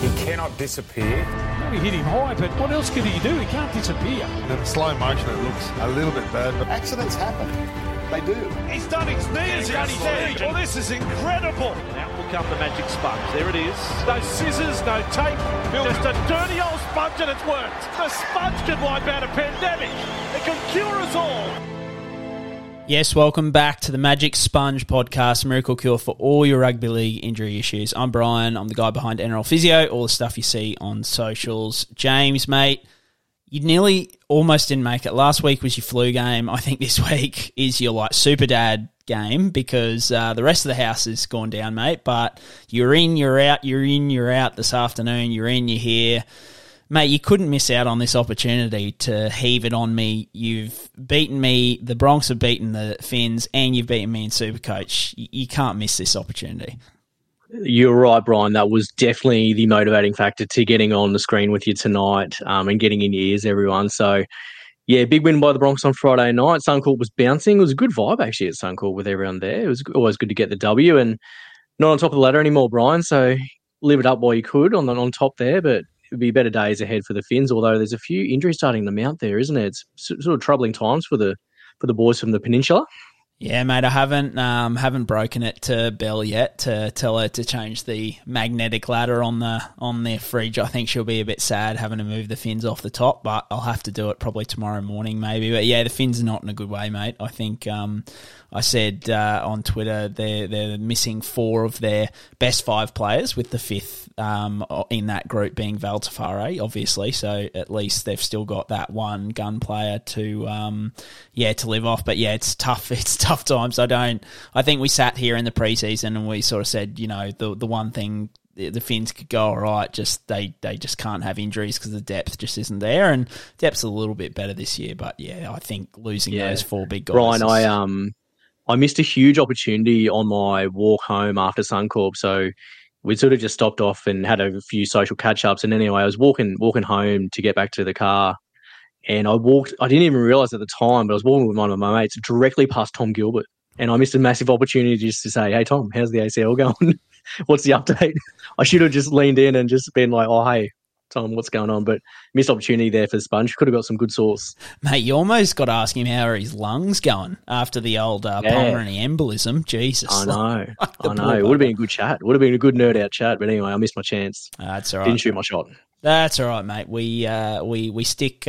He cannot disappear. He hit him high, but what else can he do? He can't disappear. In slow motion, it looks a little bit bad. But accidents happen. They do. He's done his knees, he's on his edge. Well, this is incredible. And out will come the magic sponge. There it is. No scissors, no tape. Just a dirty old sponge and it's worked. The sponge can wipe out a pandemic. It can cure us all. Yes, welcome back to the Magic Sponge podcast, Miracle Cure for all your rugby league injury issues. I'm Brian. I'm the guy behind NRL Physio, all the stuff you see on socials. James, mate, you nearly almost didn't make it. Last week was your flu game. I think this week is your super dad game because the rest of the house has gone down, mate. But you're in, you're out, you're in, you're out this afternoon. You're in, you're here. Mate, you couldn't miss out on this opportunity to heave it on me. You've beaten me, the Bronx have beaten the Finns, and you've beaten me in Supercoach. You can't miss this opportunity. You're right, Brian. That was definitely the motivating factor to getting on the screen with you tonight and getting in your ears, everyone. So, yeah, big win by the Bronx on Friday night. Suncorp was bouncing. It was a good vibe, actually, at Suncorp with everyone there. It was always good to get the W and not on top of the ladder anymore, Brian. So, live it up while you could on top there, but it'd be better days ahead for the Finns, although there's a few injuries starting to mount there, isn't it? It's sort of troubling times for the boys from the peninsula. Yeah, mate, I haven't broken it to Belle yet to tell her to change the magnetic ladder on their fridge. I think she'll be a bit sad having to move the Finns off the top, but I'll have to do it probably tomorrow morning maybe. But yeah, the Finns are not in a good way, mate. I think I said on Twitter they're missing 4 of their best 5 players, with the 5th in that group being Val Tafare, obviously. So at least they've still got that one gun player to live off. But yeah, it's tough. It's tough times. I think we sat here in the preseason and we sort of said, the one thing the Finns could go all right, just they just can't have injuries because the depth just isn't there, and depth's a little bit better this year. But yeah, I think losing those 4 big guys. Brian, I missed a huge opportunity on my walk home after Suncorp, so we sort of just stopped off and had a few social catch-ups. And anyway, I was walking home to get back to the car, and I didn't even realise at the time, but I was walking with one of my mates directly past Tom Gilbert, and I missed a massive opportunity just to say, "Hey, Tom, how's the ACL going? What's the update?" I should have just leaned in and just been like, "Oh, hey, Tom, what's going on?" But missed opportunity there for the Sponge. Could have got some good sauce. Mate, you almost got to ask him how are his lungs going after the old pulmonary embolism. Jesus. I know. It would have been a good chat. It would have been a good nerd out chat. But anyway, I missed my chance. That's all right. Didn't shoot my shot. That's all right, mate. We stick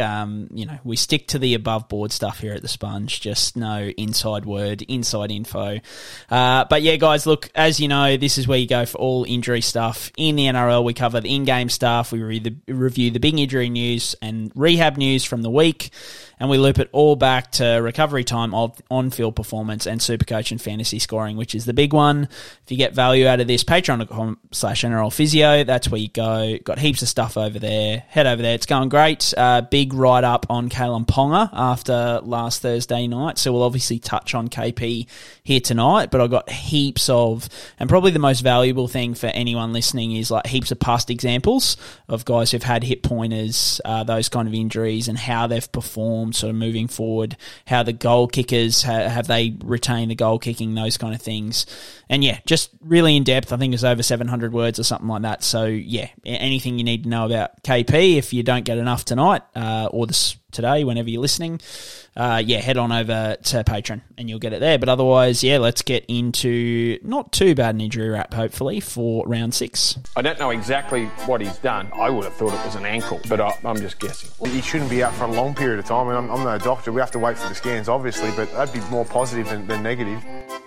we stick to the above board stuff here at the Sponge. Just no inside word, inside info. But yeah, guys, look, as you know, this is where you go for all injury stuff in the NRL. We cover the in-game stuff. We review the big injury news and rehab news from the week, and we loop it all back to recovery time, on-field performance, and Supercoach and fantasy scoring, which is the big one. If you get value out of this, patreon.com/NRL Physio. That's where you go. Got heaps of stuff over there. Head over there. It's going great. Big write-up on Kalen Ponga after last Thursday night. So we'll obviously touch on KP here tonight, but I got heaps of, and probably the most valuable thing for anyone listening is heaps of past examples of guys who've had hip pointers, those kind of injuries, and how they've performed sort of moving forward, how the goal kickers, have they retained the goal kicking, those kind of things. And yeah, just really in depth. I think it's over 700 words or something like that. So yeah, anything you need to know about KP, if you don't get enough tonight or today, whenever you're listening, head on over to Patreon and you'll get it there. But otherwise, yeah, let's get into not too bad an injury wrap, hopefully, for round 6. I don't know exactly what he's done. I would have thought it was an ankle, but I'm just guessing. He shouldn't be out for a long period of time. I mean, I'm no doctor. We have to wait for the scans, obviously, but that'd be more positive than negative.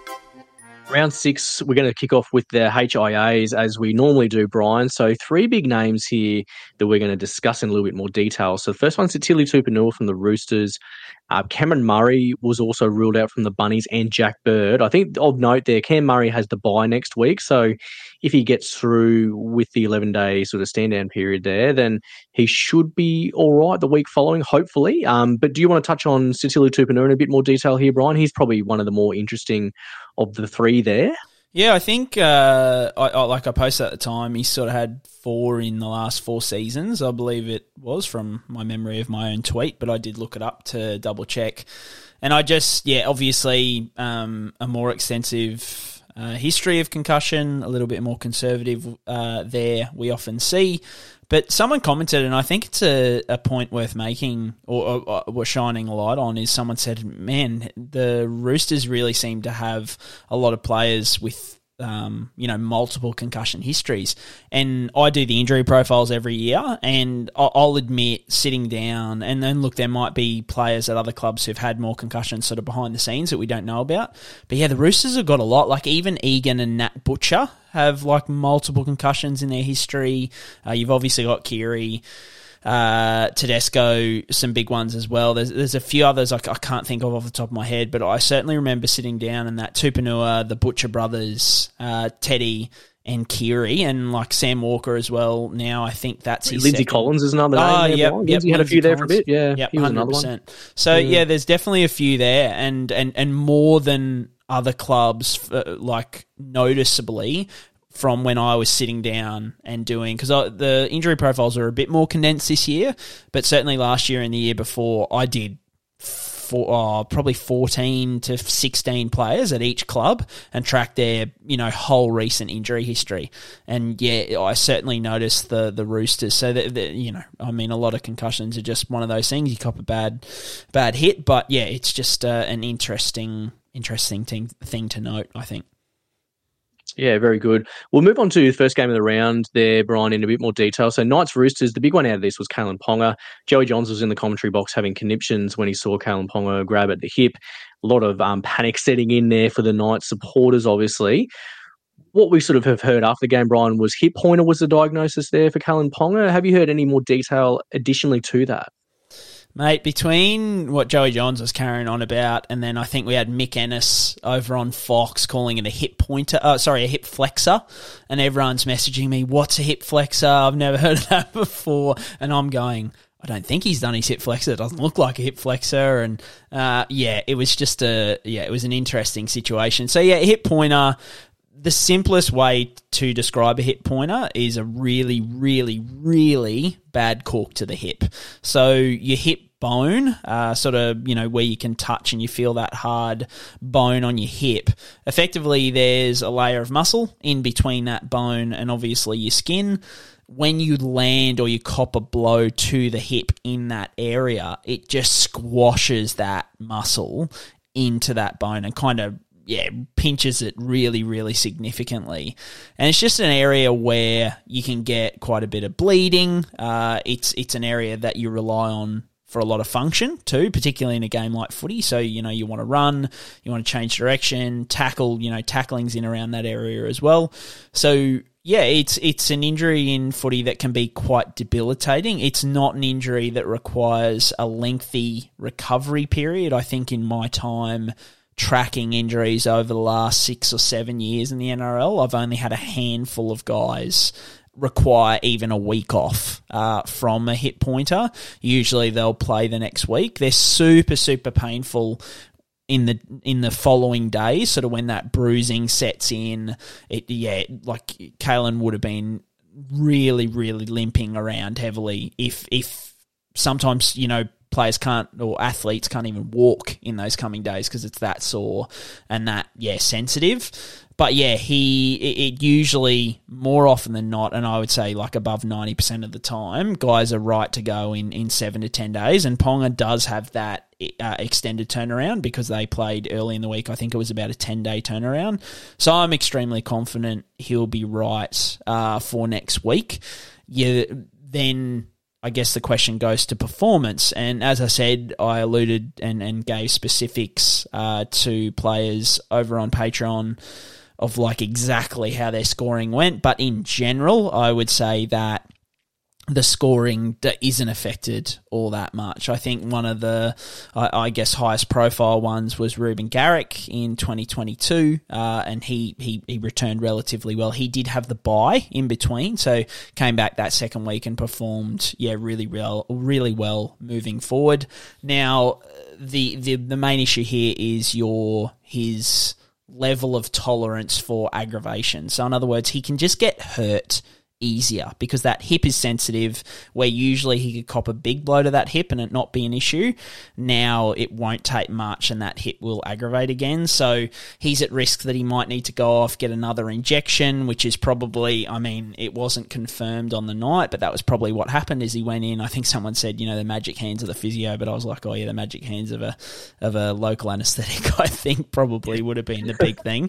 Round 6, we're going to kick off with the HIAs as we normally do, Brian. So 3 big names here that we're going to discuss in a little bit more detail. So the first one's Sitili Tupouniua from the Roosters. Cameron Murray was also ruled out from the Bunnies, and Jack Bird. I think of note there, Cam Murray has the bye next week. So if he gets through with the 11-day sort of stand-down period there, then he should be all right the week following, hopefully. But do you want to touch on Sitili Tupouniua in a bit more detail here, Brian? He's probably one of the more interesting of the 3 there. Yeah, I think, I posted at the time, he sort of had 4 in the last 4 seasons, I believe it was, from my memory of my own tweet, but I did look it up to double check. And I just, obviously, a more extensive history of concussion, a little bit more conservative there, we often see. But someone commented, and I think it's a point worth making or shining a light on, is someone said, man, the Roosters really seem to have a lot of players with multiple concussion histories. And I do the injury profiles every year, and I'll admit, sitting down, and then look, there might be players at other clubs who've had more concussions sort of behind the scenes that we don't know about. But yeah, the Roosters have got a lot. Like even Egan and Nat Butcher have like multiple concussions in their history. You've obviously got Keary, Tedesco, some big ones as well. There's a few others I can't think of off the top of my head, but I certainly remember sitting down and that Tupanua, the Butcher brothers, Teddy and Keary, and like Sam Walker as well. Now I think that's his Lindsay second. Collins is another name. Yep, Lindsay had a few there for a bit. Yeah, yep, he was 100%. another one. So yeah, there's definitely a few there, and more than other clubs, like noticeably, from when I was sitting down and doing, because the injury profiles are a bit more condensed this year, but certainly last year and the year before, I did probably 14 to 16 players at each club and tracked their whole recent injury history. And yeah, I certainly noticed the Roosters. So that a lot of concussions are just one of those things. You cop a bad hit, but yeah, it's just an interesting thing to note, I think. Yeah, very good. We'll move on to the first game of the round there, Brian, in a bit more detail. So Knights Roosters, the big one out of this was Kalen Ponga. Joey Johns was in the commentary box having conniptions when he saw Kalen Ponga grab at the hip. A lot of panic setting in there for the Knights supporters, obviously. What we sort of have heard after the game, Brian, was hip pointer was the diagnosis there for Kalen Ponga. Have you heard any more detail additionally to that? Mate, between what Joey Johns was carrying on about, and then I think we had Mick Ennis over on Fox calling it a hip flexor, and everyone's messaging me, what's a hip flexor? I've never heard of that before. And I'm going, I don't think he's done his hip flexor. It doesn't look like a hip flexor. And it was just it was an interesting situation. So yeah, hip pointer. The simplest way to describe a hip pointer is a really, really, really bad cork to the hip. So your hip bone, where you can touch and you feel that hard bone on your hip, effectively there's a layer of muscle in between that bone and obviously your skin. When you land or you cop a blow to the hip in that area, it just squashes that muscle into that bone and kind of pinches it really, really significantly. And it's just an area where you can get quite a bit of bleeding. It's an area that you rely on for a lot of function too, particularly in a game like footy. So, you want to run, you want to change direction, tackle, tackling's in around that area as well. So, yeah, it's an injury in footy that can be quite debilitating. It's not an injury that requires a lengthy recovery period. I think in my time tracking injuries over the last 6 or 7 years in the NRL, I've only had a handful of guys require even a week off from a hip pointer. Usually they'll play the next week. They're super, super painful in the following days, sort of when that bruising sets in. Like Kalen would have been really, really limping around heavily if sometimes, players can't, or athletes can't even walk in those coming days because it's that sore and that, sensitive. But yeah, it usually, more often than not, and I would say like above 90% of the time, guys are right to go in 7 to 10 days. And Ponga does have that extended turnaround because they played early in the week. I think it was about a 10-day turnaround. So I'm extremely confident he'll be right for next week. Yeah, then I guess the question goes to performance. And as I said, I alluded and gave specifics to players over on Patreon of like exactly how their scoring went. But in general, I would say that the scoring isn't affected all that much. I think one of the, I guess, highest profile ones was Ruben Garrick in 2022, and he returned relatively well. He did have the bye in between, so came back that second week and performed, really well moving forward. Now, the main issue here is his level of tolerance for aggravation. So in other words, he can just get hurt easier because that hip is sensitive, where usually he could cop a big blow to that hip and it not be an issue. Now it won't take much and that hip will aggravate again. So he's at risk that he might need to go off, get another injection, which is probably, I mean, it wasn't confirmed on the night, but that was probably what happened is he went in. I think someone said, the magic hands of the physio, but I was like, oh yeah, the magic hands of a local anaesthetic, I think probably would have been the big thing.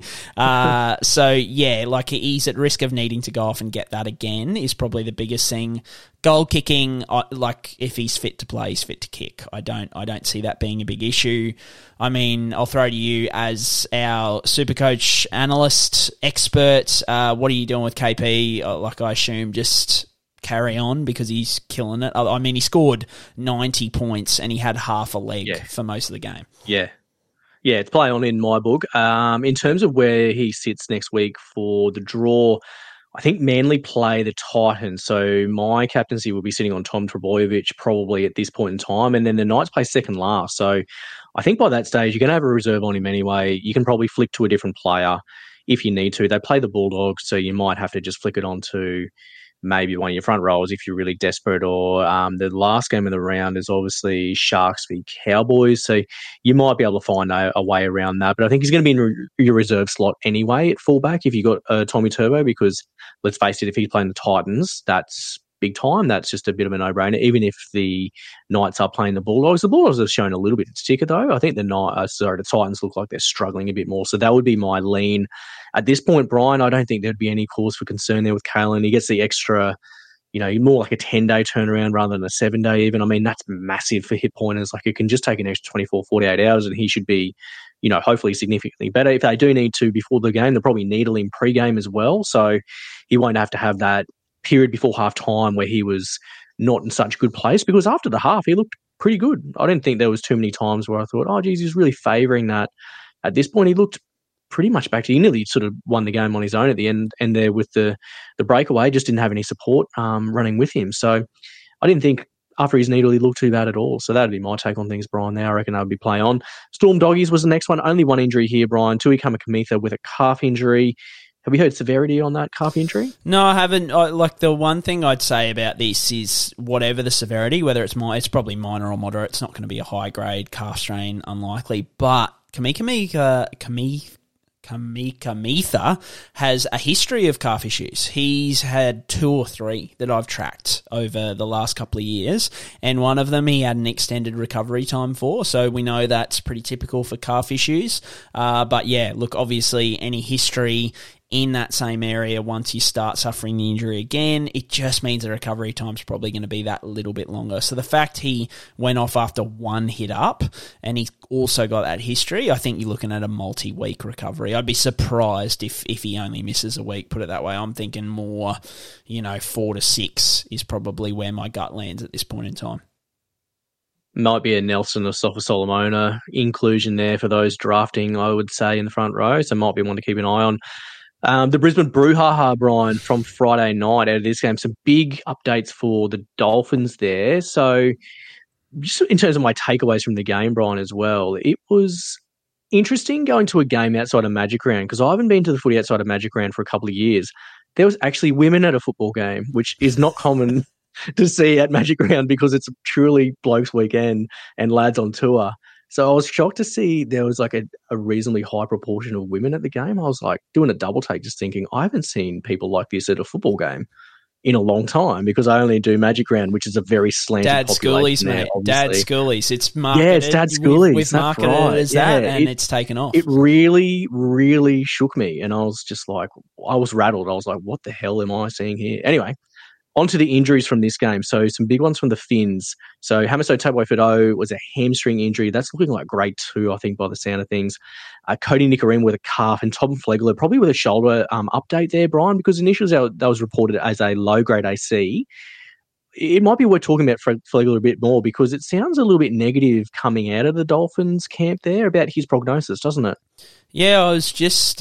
So yeah, like he's at risk of needing to go off and get that again is probably the biggest thing. Goal kicking, like if he's fit to play, he's fit to kick. I don't see that being a big issue. I mean, I'll throw to you as our Supercoach analyst expert. What are you doing with KP? Like I assume just carry on because he's killing it. I mean, he scored 90 points and he had half a leg for most of the game. Yeah, it's play on in my book. In terms of where he sits next week for the draw, I think Manly play the Titans, so my captaincy will be sitting on Tom Trbojevic probably at this point in time, and then the Knights play second last. So I think by that stage, you're going to have a reserve on him anyway. You can probably flick to a different player if you need to. They play the Bulldogs, so you might have to just flick it on to maybe one of your front rows if you're really desperate, or the last game of the round is obviously Sharks v Cowboys, so you might be able to find a way around that. But I think he's going to be in your reserve slot anyway at fullback if you got Tommy Turbo, because let's face it, if he's playing the Titans, that's big time. That's just a bit of a no-brainer. Even if the Knights are playing the Bulldogs have shown a little bit of sticker though. I think the Titans look like they're struggling a bit more, so that would be my lean. At this point, Brian, I don't think there'd be any cause for concern there with Kalen. He gets the extra, more like a 10-day turnaround rather than a 7-day even. I mean, that's massive for hit pointers. Like, it can just take an extra 24, 48 hours and he should be, hopefully significantly better. If they do need to before the game, they'll probably needle him pre-game as well. So he won't have to have that period before half-time where he was not in such a good place, because after the half, he looked pretty good. I didn't think there was too many times where I thought, oh, geez, he's really favouring that. At this point, he looked pretty much back to, he nearly sort of won the game on his own at the end, and there with the breakaway, just didn't have any support running with him. So I didn't think after his needle he looked too bad at all. So that'd be my take on things, Brian. There, I reckon I'd be play on. Storm Doggies was the next one. Only one injury here, Brian. Tui Kamikamica with a calf injury. Have we heard severity on that calf injury? No, I haven't. Like, the one thing I'd say about this is whatever the severity, whether it's probably minor or moderate, it's not going to be a high-grade calf strain, unlikely. But Kamikamica has a history of calf issues. He's had 2 or 3 that I've tracked over the last couple of years, and one of them he had an extended recovery time for, so we know that's pretty typical for calf issues. But yeah, look, obviously any history in that same area, once you start suffering the injury again, it just means the recovery time's probably going to be that little bit longer. So the fact he went off after 1 hit up and he's also got that history, I think you're looking at a multi-week recovery. I'd be surprised if he only misses a week, put it that way. I'm thinking more, 4 to 6 is probably where my gut lands at this point in time. Might be a Nelson or Sofa Solomona inclusion there for those drafting, I would say, in the front row, so might be one to keep an eye on. The Brisbane brouhaha, Brian, from Friday night out of this game. Some big updates for the Dolphins there. So just in terms of my takeaways from the game, Brian, as well, it was interesting going to a game outside of Magic Round, because I haven't been to the footy outside of Magic Round for a couple of years. There was actually women at a football game, which is not common to see at Magic Round because it's truly blokes weekend and lads on tour. So I was shocked to see there was like a reasonably high proportion of women at the game. I was like doing a double take, just thinking, I haven't seen people like this at a football game in a long time, because I only do Magic Round, which is a very slanted Dad population. Schoolies, mate. Dad Schoolies. It's marketed. Yeah, it's Dad Schoolies. We've marketed it as that, and it's taken off. It really, really shook me, and I was just like, I was rattled. I was like, what the hell am I seeing here? Anyway, on to the injuries from this game. So some big ones from the Finns. So Hamiso Tabuai-Fidow was a hamstring injury. That's looking like grade 2, I think, by the sound of things. Cody Nikorima with a calf, and Tom Flegler probably with a shoulder update there, Brian, because initially that was reported as a low-grade AC. It might be worth talking about Flegler a bit more, because it sounds a little bit negative coming out of the Dolphins camp there about his prognosis, doesn't it? Yeah, I was just...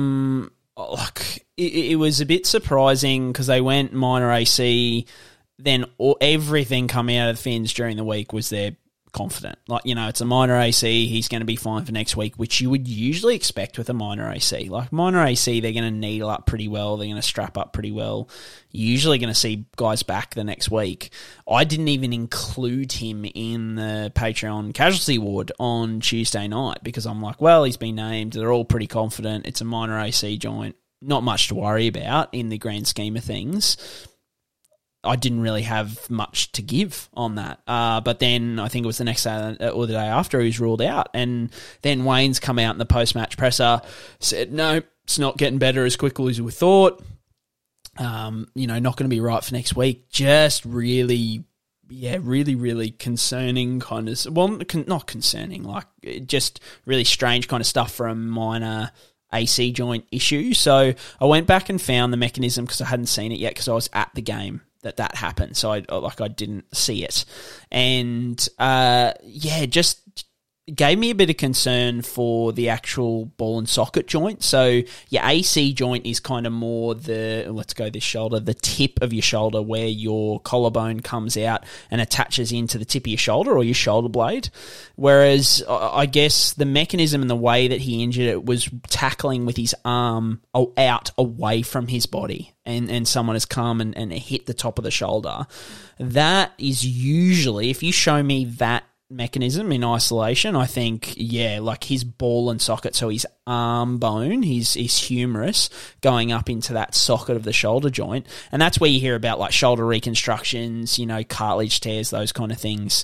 it was a bit surprising because they went minor AC, then everything coming out of the Finns during the week was their confident. Like, it's a minor AC. He's going to be fine for next week, which you would usually expect with a minor AC. Like, minor AC, they're going to needle up pretty well. They're going to strap up pretty well. You're usually going to see guys back the next week. I didn't even include him in the Patreon casualty ward on Tuesday night because I'm like, well, he's been named. They're all pretty confident. It's a minor AC joint. Not much to worry about in the grand scheme of things. I didn't really have much to give on that. But then I think it was the next day or the day after he was ruled out. And then Wayne's come out in the post-match presser, said, no, it's not getting better as quickly as we thought. Not going to be right for next week. Just really, really concerning kind of, well, not concerning, like just really strange kind of stuff for a minor AC joint issue. So I went back and found the mechanism because I hadn't seen it yet because I was at the game that happened. So I didn't see it. And just gave me a bit of concern for the actual ball and socket joint. So your AC joint is kind of more the tip of your shoulder where your collarbone comes out and attaches into the tip of your shoulder or your shoulder blade. Whereas I guess the mechanism and the way that he injured it was tackling with his arm out away from his body. And someone has come and hit the top of the shoulder. That is usually, if you show me that mechanism in isolation, I think, like his ball and socket, so his arm bone, his humerus going up into that socket of the shoulder joint. And that's where you hear about like shoulder reconstructions, cartilage tears, those kind of things.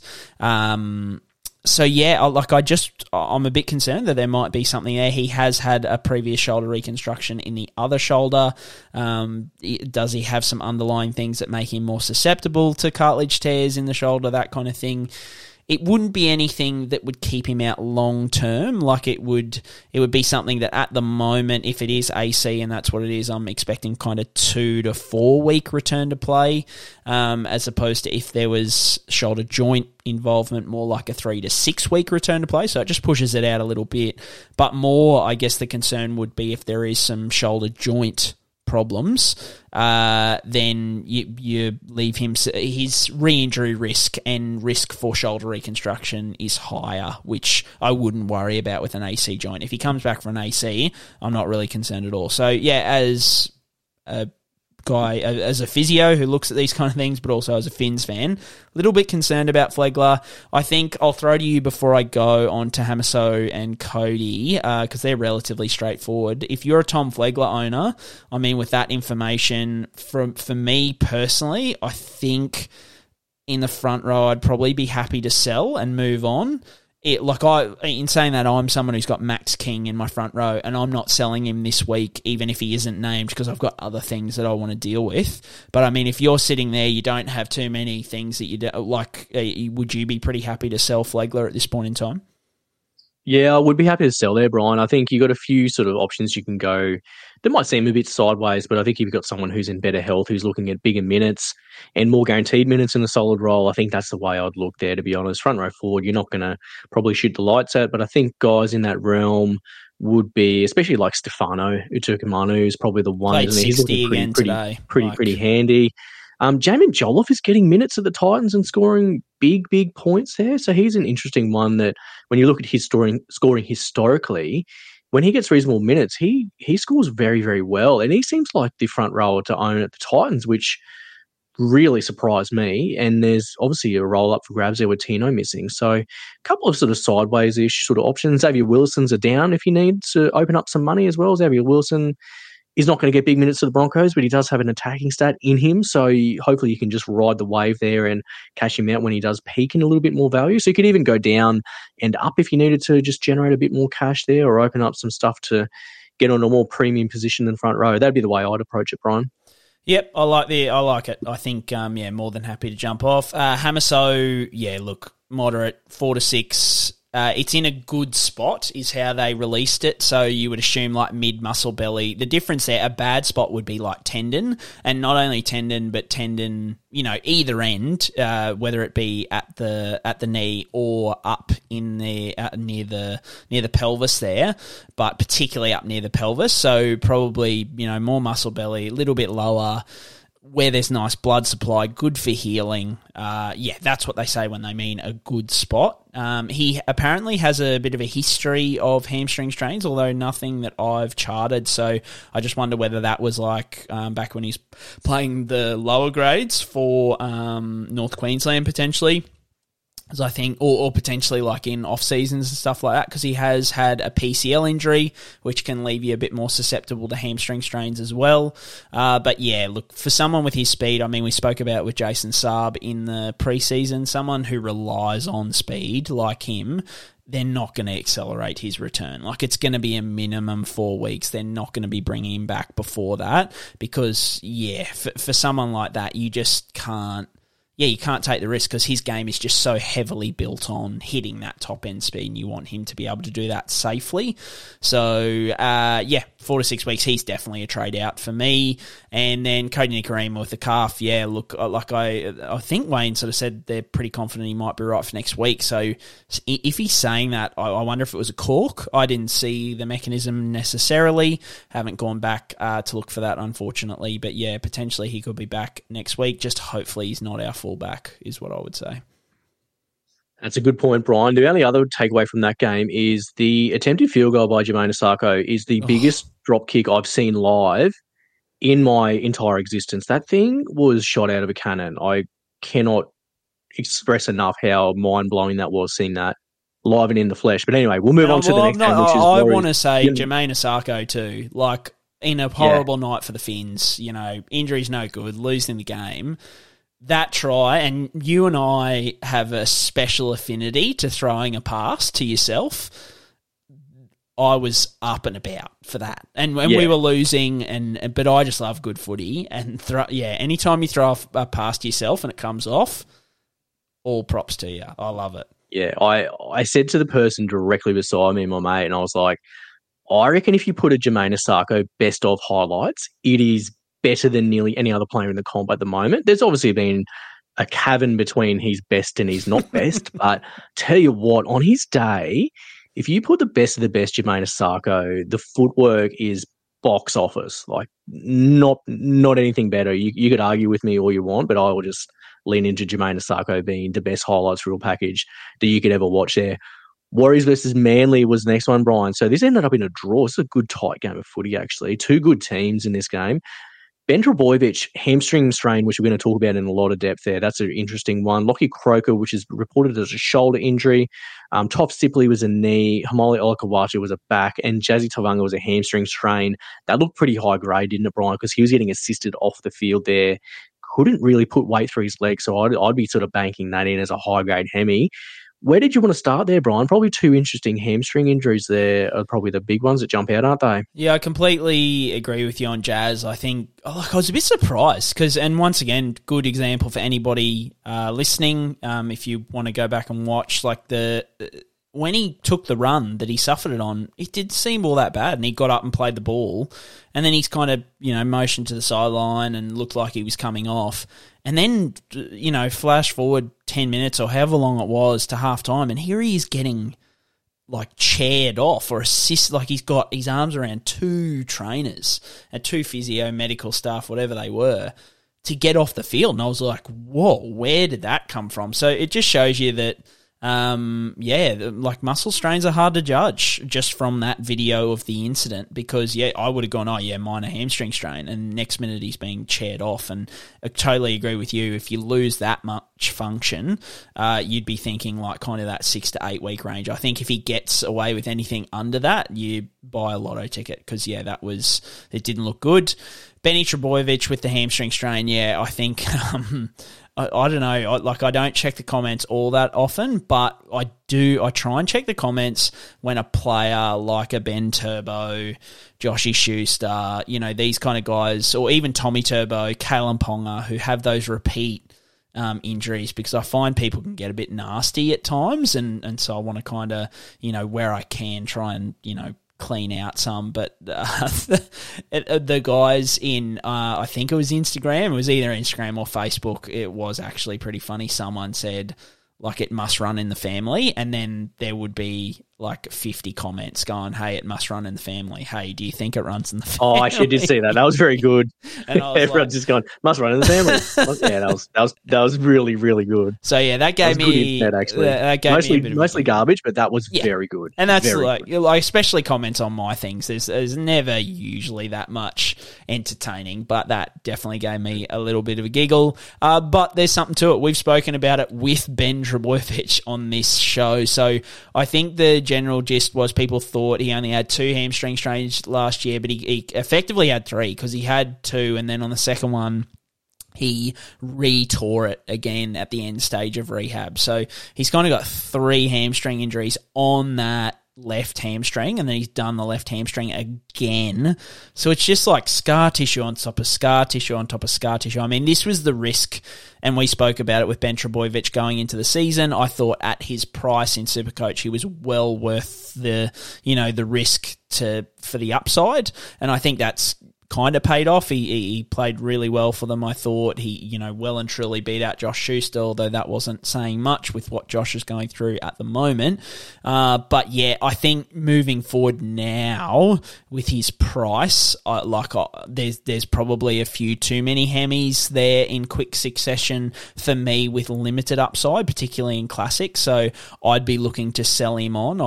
I'm a bit concerned that there might be something there. He has had a previous shoulder reconstruction in the other shoulder. Does he have some underlying things that make him more susceptible to cartilage tears in the shoulder, that kind of thing? It wouldn't be anything that would keep him out long term. Like it would be something that at the moment, if it is AC and that's what it is, I'm expecting kind of 2 to 4 week return to play, as opposed to if there was shoulder joint involvement, more like a 3 to 6 week return to play. So it just pushes it out a little bit. But more, I guess the concern would be if there is some shoulder joint problems, then you leave him. His re-injury risk and risk for shoulder reconstruction is higher, which I wouldn't worry about with an AC joint. If he comes back for an AC, I'm not really concerned at all. So as a guy, as a physio who looks at these kind of things, but also as a Finns fan, a little bit concerned about Flegler. I think I'll throw to you before I go on to Hamiso and Cody, because they're relatively straightforward. If you're a Tom Flegler owner, with that information, for me personally, I think in the front row, I'd probably be happy to sell and move on. In saying that, I'm someone who's got Max King in my front row, and I'm not selling him this week, even if he isn't named, because I've got other things that I want to deal with. But if you're sitting there, you don't have too many things that you do. Would you be pretty happy to sell Flegler at this point in time? Yeah, I would be happy to sell there, Brian. I think you got a few sort of options you can go that might seem a bit sideways, but I think if you've got someone who's in better health, who's looking at bigger minutes and more guaranteed minutes in a solid role, I think that's the way I'd look there, to be honest. Front row forward, you're not going to probably shoot the lights at, but I think guys in that realm would be, especially like Stefano Utoikamanu is probably the one. Played 60 again today. Pretty handy. Jamin Joliffe is getting minutes at the Titans and scoring big points there. So he's an interesting one that when you look at his scoring historically, when he gets reasonable minutes, he scores very, very well. And he seems like the front rower to own at the Titans, which really surprised me. And there's obviously a roll-up for grabs there with Tino missing. So a couple of sort of sideways-ish sort of options. Xavier Wilson's a down if you need to open up some money as well. Xavier Wilson is not going to get big minutes to the Broncos, but he does have an attacking stat in him. So hopefully you can just ride the wave there and cash him out when he does peak in a little bit more value. So you could even go down and up if you needed to just generate a bit more cash there or open up some stuff to get on a more premium position than front row. That'd be the way I'd approach it, Brian. Yep, I like it. I think, more than happy to jump off. Hamiso, look, moderate, 4 to 6. It's in a good spot is how they released it. So you would assume like mid-muscle belly. The difference there, a bad spot would be like tendon. And not only tendon, but tendon, either end, whether it be at the knee or up in the near the pelvis there, but particularly up near the pelvis. So probably, more muscle belly, a little bit lower. where there's nice blood supply, good for healing. That's what they say when they mean a good spot. He apparently has a bit of a history of hamstring strains, although nothing that I've charted. So I just wonder whether that was like back when he's playing the lower grades for North Queensland potentially. As I think, or potentially like in off seasons and stuff like that, because he has had a PCL injury, which can leave you a bit more susceptible to hamstring strains as well. But yeah, look, for someone with his speed, I mean, we spoke about with Jason Saab in the preseason, someone who relies on speed like him, they're not going to accelerate his return. Like, it's going to be a minimum 4 weeks. They're not going to be bringing him back before that because, for someone like that, you just can't. Yeah, you can't take the risk because his game is just so heavily built on hitting that top-end speed, and you want him to be able to do that safely. So, 4 to 6 weeks, he's definitely a trade-out for me. And then Cody Nikorima with the calf, look, like I think Wayne sort of said they're pretty confident he might be right for next week. So, if he's saying that, I wonder if it was a cork. I didn't see the mechanism necessarily. Haven't gone back to look for that, unfortunately. But, yeah, potentially he could be back next week. Just hopefully he's not our fullback is what I would say. That's a good point, Brian. The only other takeaway from that game is the attempted field goal by Jermaine Asako is the biggest drop kick I've seen live in my entire existence. That thing was shot out of a cannon. I cannot express enough how mind-blowing that was, seeing that live and in the flesh. But anyway, we'll move on to the next game, which is I want to say Jermaine Asako too. Like, in a horrible night for the Finns, injury's no good, losing the game. That try, and you and I have a special affinity to throwing a pass to yourself. I was up and about for that, and when we were losing, but I just love good footy, and anytime you throw a pass to yourself and it comes off, all props to you. I love it. Yeah, I said to the person directly beside me, my mate, and I was like, I reckon if you put a Jermaine Asako best of highlights, it is better than nearly any other player in the comp at the moment. There's obviously been a cavern between his best and his not best, but tell you what, on his day, if you put the best of the best Jermaine Asako, the footwork is box office. Like, not anything better. You could argue with me all you want, but I will just lean into Jermaine Asako being the best highlights reel package that you could ever watch there. Warriors versus Manly was the next one, Brian. So this ended up in a draw. It's a good tight game of footy, actually. Two good teams in this game. Ben Trbojevic, hamstring strain, which we're going to talk about in a lot of depth there. That's an interesting one. Lockie Croker, which is reported as a shoulder injury. Top Sipley was a knee. Hamali Olakawatu was a back. And Jazzy Tavanga was a hamstring strain. That looked pretty high grade, didn't it, Brian? Because he was getting assisted off the field there. Couldn't really put weight through his legs, so I'd be sort of banking that in as a high-grade hemi. Where did you want to start there, Brian? Probably two interesting hamstring injuries there are probably the big ones that jump out, aren't they? Yeah, I completely agree with you on Jazz. I think I was a bit surprised because, and once again, good example for anybody listening, if you want to go back and watch, like when he took the run that he suffered it on, it did seem all that bad, and he got up and played the ball, and then he's kind of, motioned to the sideline and looked like he was coming off. And then, flash forward 10 minutes or however long it was to halftime, and here he is getting, chaired off or assist. Like, he's got his arms around two trainers and two physio, medical staff, whatever they were, to get off the field. And I was like, whoa, where did that come from? So it just shows you that, muscle strains are hard to judge just from that video of the incident because, I would have gone, minor hamstring strain, and next minute he's being chaired off. And I totally agree with you. If you lose that much function, you'd be thinking kind of that 6 to 8 week range. I think if he gets away with anything under that, you buy a lotto ticket because, it didn't look good. Benny Trbojevic with the hamstring strain, I think... I don't know. I don't check the comments all that often, but I do. I try and check the comments when a player like a Ben Turbo, Joshy Schuster, these kind of guys, or even Tommy Turbo, Kalen Ponga, who have those repeat injuries, because I find people can get a bit nasty at times, and so I want to kind of, where I can try and, clean out some, but the guys in, I think it was Instagram, it was either Instagram or Facebook, it was actually pretty funny. Someone said, it must run in the family, and then there would be like 50 comments going, hey, it must run in the family. Hey, do you think it runs in the family? Oh, I actually did see that. That was very good. And I was Everyone's just going, must run in the family. Yeah, that was really, really good. So yeah, that gave me internet, actually. That gave me a bit of mostly garbage, but that was very good. And that's very like good. especially comments on my things. There's never usually that much entertaining, but that definitely gave me a little bit of a giggle. But there's something to it. We've spoken about it with Ben Trbojevic on this show. So I think the general gist was people thought he only had 2 hamstring strains last year, but he effectively had 3 because he had 2, and then on the second one, he re-tore it again at the end stage of rehab. So he's kind of got 3 hamstring injuries on that left hamstring, and then he's done the left hamstring again. So it's just like scar tissue on top of scar tissue on top of scar tissue. I mean, this was the risk, and we spoke about it with Ben Trbojevic going into the season. I thought at his price in Supercoach, he was well worth the risk for the upside, and I think that's kind of paid off. He played really well for them, I thought. He, well and truly beat out Josh Schuster, although that wasn't saying much with what Josh is going through at the moment. But yeah, I think moving forward now with his price, there's probably a few too many hammies there in quick succession for me with limited upside, particularly in Classic. So I'd be looking to sell him on.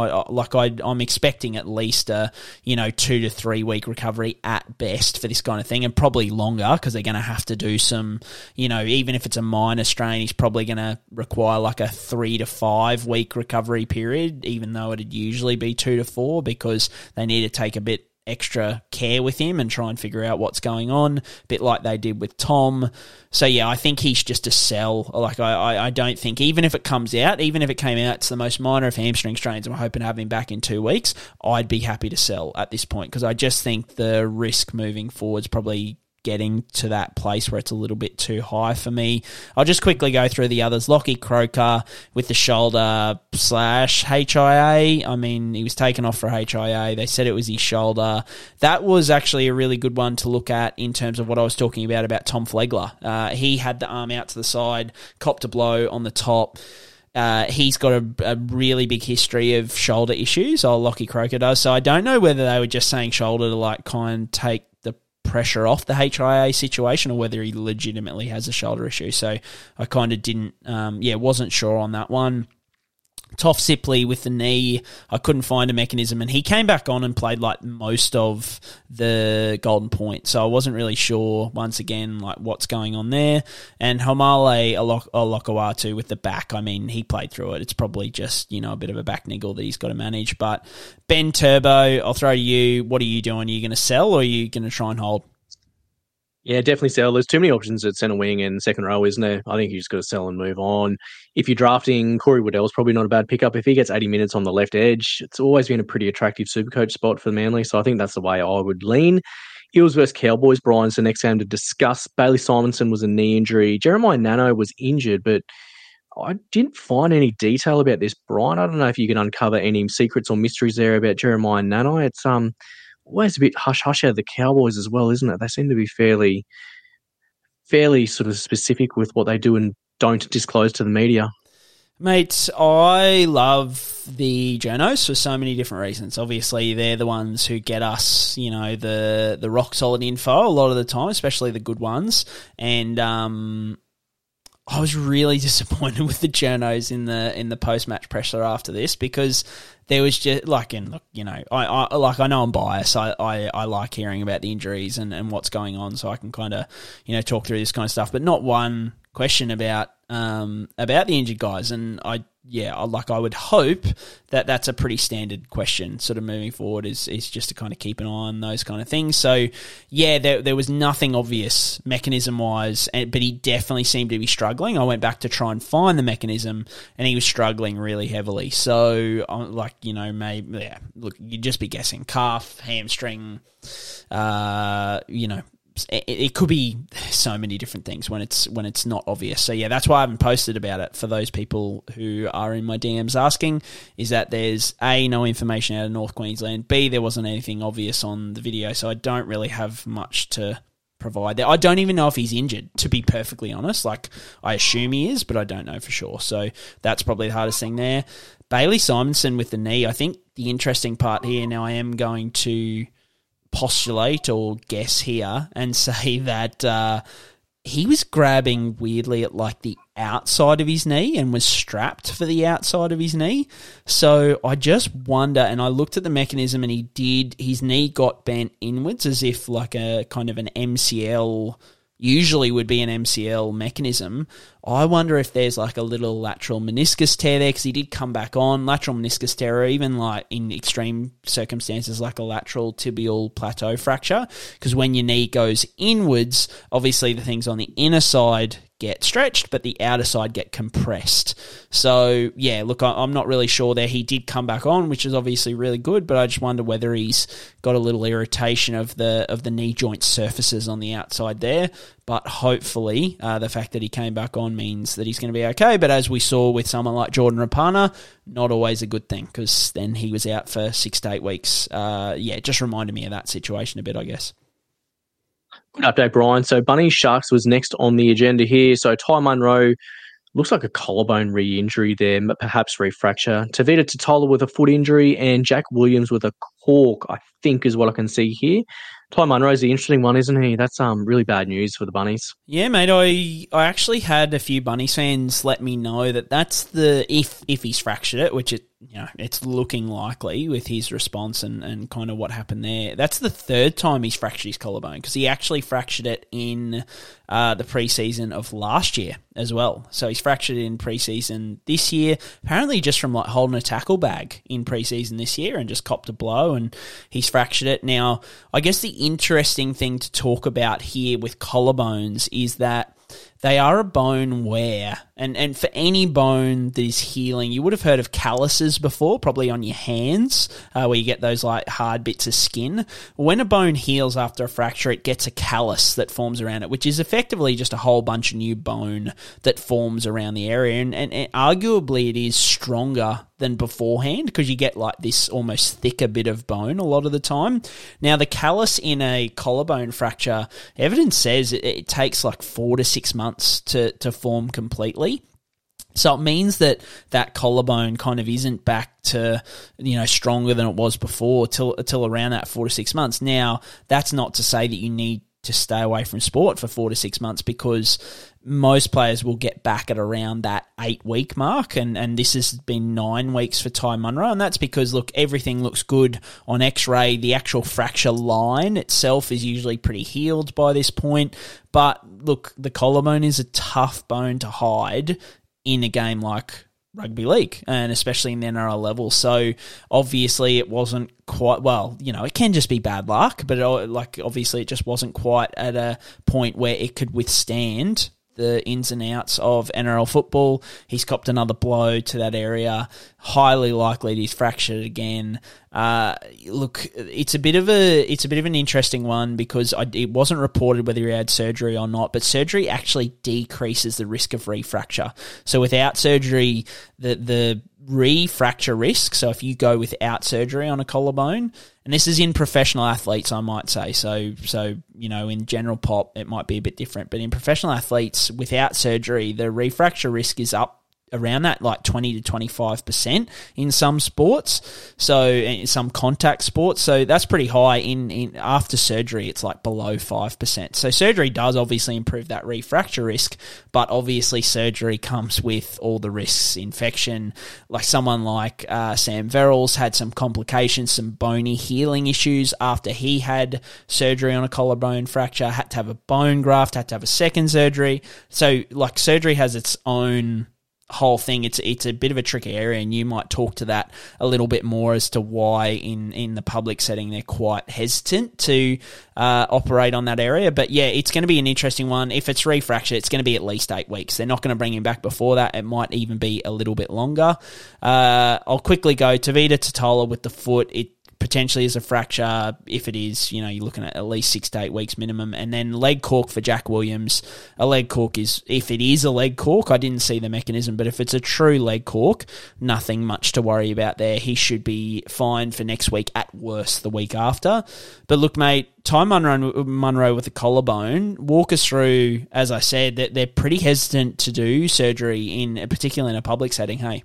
I'm expecting at least a 2 to 3 week recovery at best for this kind of thing, and probably longer because they're going to have to do some, even if it's a minor strain, he's probably going to require like a 3 to 5 week recovery period, even though it'd usually be 2 to 4 because they need to take a bit extra care with him and try and figure out what's going on, a bit like they did with Tom. So yeah, I think he's just a sell. Like I don't think, even if it comes out, even if it came out, it's the most minor of hamstring strains and we're hoping to have him back in 2 weeks, I'd be happy to sell at this point because I just think the risk moving forward is probably getting to that place where it's a little bit too high for me. I'll just quickly go through the others. Lockie Croker with the shoulder / HIA. I mean, he was taken off for HIA. They said it was his shoulder. That was actually a really good one to look at in terms of what I was talking about Tom Flegler. He had the arm out to the side, copped a blow on the top. He's got a really big history of shoulder issues. Lockie Croker does. So I don't know whether they were just saying shoulder to like kind of take the pressure off the HIA situation or whether he legitimately has a shoulder issue. So I kind of wasn't sure on that one. Toff Sipley with the knee, I couldn't find a mechanism, and he came back on and played like most of the Golden Point, so I wasn't really sure once again like what's going on there. And Homale Olokawatu with the back, I mean, he played through it. It's probably just a bit of a back niggle that he's got to manage. But Ben Turbo, I'll throw to you. What are you doing? Are you going to sell or are you going to try and hold? Yeah, definitely sell. There's too many options at centre wing and second row, isn't there? I think you just got to sell and move on. If you're drafting, Corey Waddell's probably not a bad pickup. If he gets 80 minutes on the left edge, it's always been a pretty attractive Supercoach spot for the Manly, so I think that's the way I would lean. Eels versus Cowboys, Brian's the next game to discuss. Bailey Simonson was a knee injury. Jeremiah Nano was injured, but I didn't find any detail about this, Brian. I don't know if you can uncover any secrets or mysteries there about Jeremiah Nano. It's always a bit hush-hush out of the Cowboys as well, isn't it? They seem to be fairly sort of specific with what they do and don't disclose to the media. Mate, I love the journos for so many different reasons. Obviously, they're the ones who get us, the rock-solid info a lot of the time, especially the good ones. And I was really disappointed with the journos in the post-match pressure after this because there was just I know I'm biased. I like hearing about the injuries and what's going on, so I can kind of talk through this kind of stuff, but not one question about the injured guys. And I would hope that that's a pretty standard question sort of moving forward is just to kind of keep an eye on those kind of things. So yeah, there was nothing obvious mechanism wise, but he definitely seemed to be struggling. I went back to try and find the mechanism and he was struggling really heavily. So maybe, look, you'd just be guessing calf, hamstring, it could be so many different things when it's not obvious. So yeah, that's why I haven't posted about it for those people who are in my DMs asking, is that there's A, no information out of North Queensland, B, there wasn't anything obvious on the video, so I don't really have much to provide there. I don't even know if he's injured, to be perfectly honest. Like, I assume he is, but I don't know for sure. So that's probably the hardest thing there. Bailey Simonson with the knee. I think the interesting part here, now I am going to postulate or guess here and say that he was grabbing weirdly at like the outside of his knee and was strapped for the outside of his knee. So I just wonder, and I looked at the mechanism and his knee got bent inwards as if like a kind of an MCL, usually would be an MCL mechanism. I wonder if there's like a little lateral meniscus tear there, because he did come back on. Lateral meniscus tear, or even like in extreme circumstances like a lateral tibial plateau fracture, because when your knee goes inwards, obviously the things on the inner side get stretched, but the outer side get compressed. So, yeah, look, I'm not really sure there. He did come back on, which is obviously really good, but I just wonder whether he's got a little irritation of the knee joint surfaces on the outside there. But hopefully the fact that he came back on means that he's going to be okay. But as we saw with someone like Jordan Rapana, not always a good thing, because then he was out for 6 to 8 weeks. It just reminded me of that situation a bit, I guess. Good update, Brian. So Bunny Sharks was next on the agenda here. So Ty Munro looks like a collarbone re-injury there, perhaps refracture. Tavita Totola with a foot injury, and Jack Williams with a cork, I think is what I can see here. Ty Munro's the interesting one, isn't he? That's really bad news for the Bunnies. Yeah, mate. I actually had a few Bunnies fans let me know that that's the if he's fractured it, which it's looking likely with his response and kind of what happened there. That's the third time he's fractured his collarbone, because he actually fractured it in the preseason of last year as well. So he's fractured it in preseason this year, apparently just from like holding a tackle bag in preseason this year and just copped a blow, and he's fractured it. Now, I guess the interesting thing to talk about here with collarbones is that they are a bone wear, and for any bone that is healing, you would have heard of calluses before, probably on your hands, where you get those like hard bits of skin. When a bone heals after a fracture, it gets a callus that forms around it, which is effectively just a whole bunch of new bone that forms around the area, and arguably it is stronger than beforehand, because you get like this almost thicker bit of bone a lot of the time. Now, the callus in a collarbone fracture, evidence says it takes like 4 to 6 months to form completely. So it means that collarbone kind of isn't back to, stronger than it was before till around that 4 to 6 months. Now, that's not to say that you need to stay away from sport for 4 to 6 months, because most players will get back at around that 8-week mark, and this has been 9 weeks for Ty Munro, and that's because, look, everything looks good on X-ray. The actual fracture line itself is usually pretty healed by this point, but look, the collarbone is a tough bone to hide in a game like rugby league, and especially in the NRL level. So obviously it wasn't quite, it can just be bad luck, but obviously it just wasn't quite at a point where it could withstand the ins and outs of NRL football. He's copped another blow to that area. Highly likely he's fractured again. Look, it's a bit of an interesting one, because it wasn't reported whether he had surgery or not, but surgery actually decreases the risk of refracture. So without surgery, the refracture risk, so if you go without surgery on a collarbone, and this is in professional athletes, I might say, so in general pop it might be a bit different, but in professional athletes without surgery, the refracture risk is up around that, like 20 to 25% in some sports, so in some contact sports. So that's pretty high. In after surgery, it's like below 5%. So surgery does obviously improve that refracture risk, but obviously surgery comes with all the risks, infection. Like someone like Sam Verrills had some complications, some bony healing issues after he had surgery on a collarbone fracture, had to have a bone graft, had to have a second surgery. So like surgery has its own whole thing. It's a bit of a tricky area, and you might talk to that a little bit more as to why in the public setting they're quite hesitant to operate on that area. But yeah, it's going to be an interesting one. If it's refractured, it's going to be at least 8 weeks. They're not going to bring him back before that. It might even be a little bit longer. I'll quickly go Tavita Totola with the foot. It potentially is a fracture. If it is, you're looking at least 6 to 8 weeks minimum. And then leg cork for Jack Williams. A leg cork is, if it is a leg cork, I didn't see the mechanism, but if it's a true leg cork, nothing much to worry about there. He should be fine for next week, at worst the week after. But look, mate, Ty Munro with a collarbone, walk us through, as I said, that they're pretty hesitant to do surgery, particularly in a public setting, hey?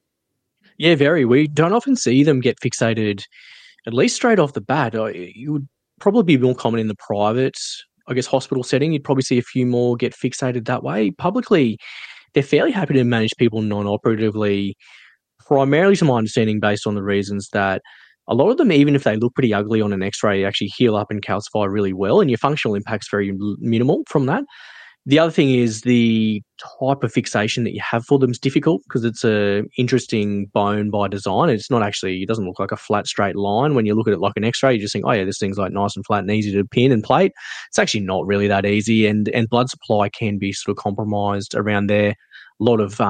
Yeah, very. We don't often see them get fixated, at least straight off the bat. You would probably be more common in the private, hospital setting. You'd probably see a few more get fixated that way. Publicly, they're fairly happy to manage people non-operatively, primarily to my understanding based on the reasons that a lot of them, even if they look pretty ugly on an x-ray, actually heal up and calcify really well, and your functional impact's very minimal from that. The other thing is the type of fixation that you have for them is difficult because it's an interesting bone by design. It's not actually, it doesn't look like a flat, straight line. When you look at it like an x-ray, you just think, oh yeah, this thing's like nice and flat and easy to pin and plate. It's actually not really that easy, and blood supply can be sort of compromised around there. A lot of,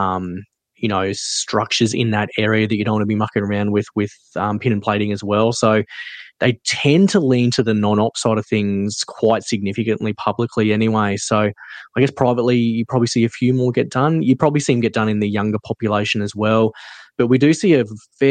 structures in that area that you don't want to be mucking around with pin and plating as well. So they tend to lean to the non-op side of things quite significantly publicly anyway. So I guess privately, you probably see a few more get done. You probably see them get done in the younger population as well. But we do see a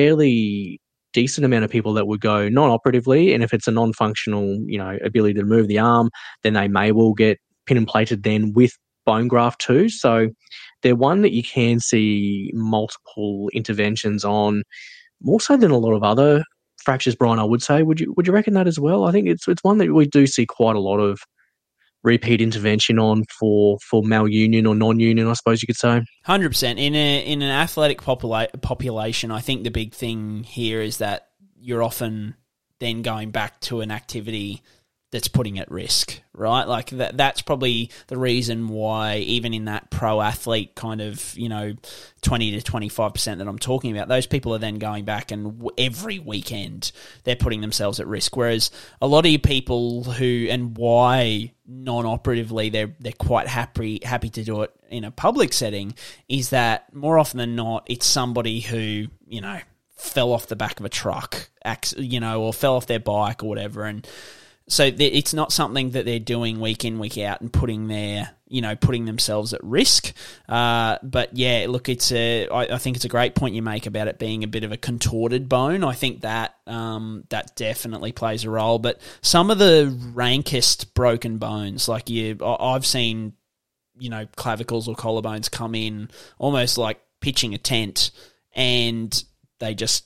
fairly decent amount of people that would go non-operatively. And if it's a non-functional, ability to move the arm, then they may well get pin and plated then with bone graft too. So they're one that you can see multiple interventions on, more so than a lot of other fractures, Brian, I would say. Would you reckon that as well? I think it's one that we do see quite a lot of repeat intervention on for malunion or non-union, I suppose you could say. 100%. In an athletic population, I think the big thing here is that you're often then going back to an activity that's putting at risk, right? Like that's probably the reason why even in that pro athlete kind of, 20 to 25% that I'm talking about, those people are then going back and every weekend they're putting themselves at risk. Whereas a lot of you people who, and why non-operatively they're quite happy to do it in a public setting, is that more often than not, it's somebody who, fell off the back of a truck, or fell off their bike or whatever, and so it's not something that they're doing week in, week out and putting themselves at risk. But yeah, look, I think it's a great point you make about it being a bit of a contorted bone. I think that that definitely plays a role. But some of the rankest broken bones, like I've seen, clavicles or collarbones come in almost like pitching a tent, and they just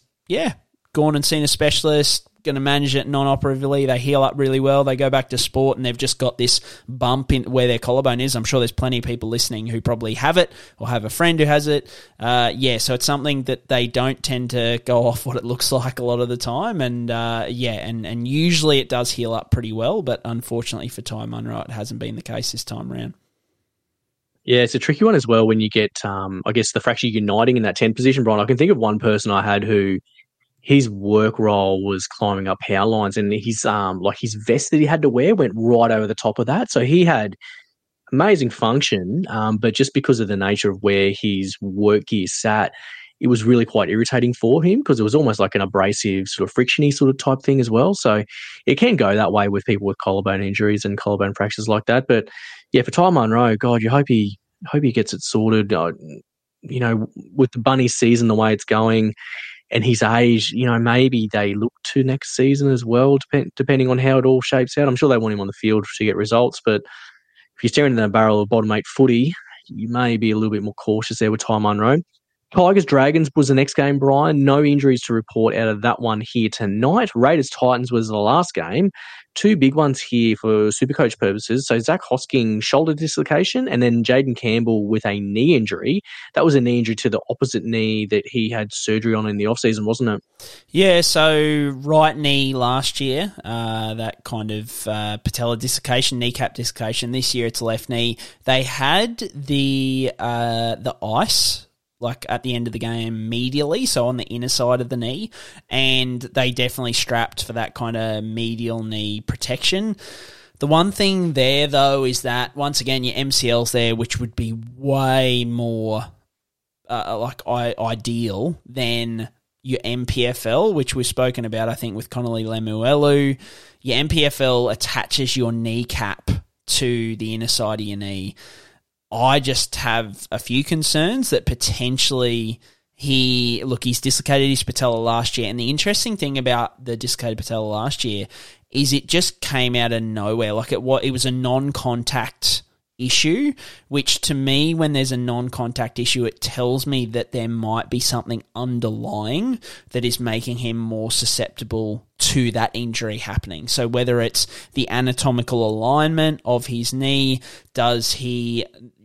gone and seen a specialist, going to manage it non-operatively. They heal up really well. They go back to sport and they've just got this bump in where their collarbone is. I'm sure there's plenty of people listening who probably have it or have a friend who has it. So it's something that they don't tend to go off what it looks like a lot of the time. And and usually it does heal up pretty well, but unfortunately for Ty Munro, it hasn't been the case this time around. Yeah, it's a tricky one as well when you get, the fracture uniting in that 10 position, Brian. I can think of one person I had who his work role was climbing up power lines, and his his vest that he had to wear went right over the top of that. So he had amazing function, but just because of the nature of where his work gear sat, it was really quite irritating for him because it was almost like an abrasive sort of frictiony sort of type thing as well. So it can go that way with people with collarbone injuries and collarbone fractures like that. But yeah, for Ty Munro, God, you hope he gets it sorted. With the bunny season the way it's going, and his age, maybe they look to next season as well, depending on how it all shapes out. I'm sure they want him on the field to get results, but if you're staring at the barrel of bottom 8 footy, you may be a little bit more cautious there with Ty Munro. Tigers Dragons was the next game, Brian. No injuries to report out of that one here tonight. Raiders Titans was the last game. 2 big ones here for Supercoach purposes. So Zach Hosking, shoulder dislocation, and then Jaden Campbell with a knee injury. That was a knee injury to the opposite knee that he had surgery on in the off-season, wasn't it? Yeah, so right knee last year, that kind of patella dislocation, kneecap dislocation. This year it's left knee. They had the ice like at the end of the game medially, so on the inner side of the knee, and they definitely strapped for that kind of medial knee protection. The one thing there, though, is that, once again, your MCL's there, which would be way more ideal than your MPFL, which we've spoken about, I think, with Connolly Lemuelu. Your MPFL attaches your kneecap to the inner side of your knee. I just have a few concerns that potentially he's dislocated his patella last year. And the interesting thing about the dislocated patella last year is it just came out of nowhere. Like it was a non-contact issue, which to me, when there's a non-contact issue, it tells me that there might be something underlying that is making him more susceptible to that injury happening. So whether it's the anatomical alignment of his knee, does he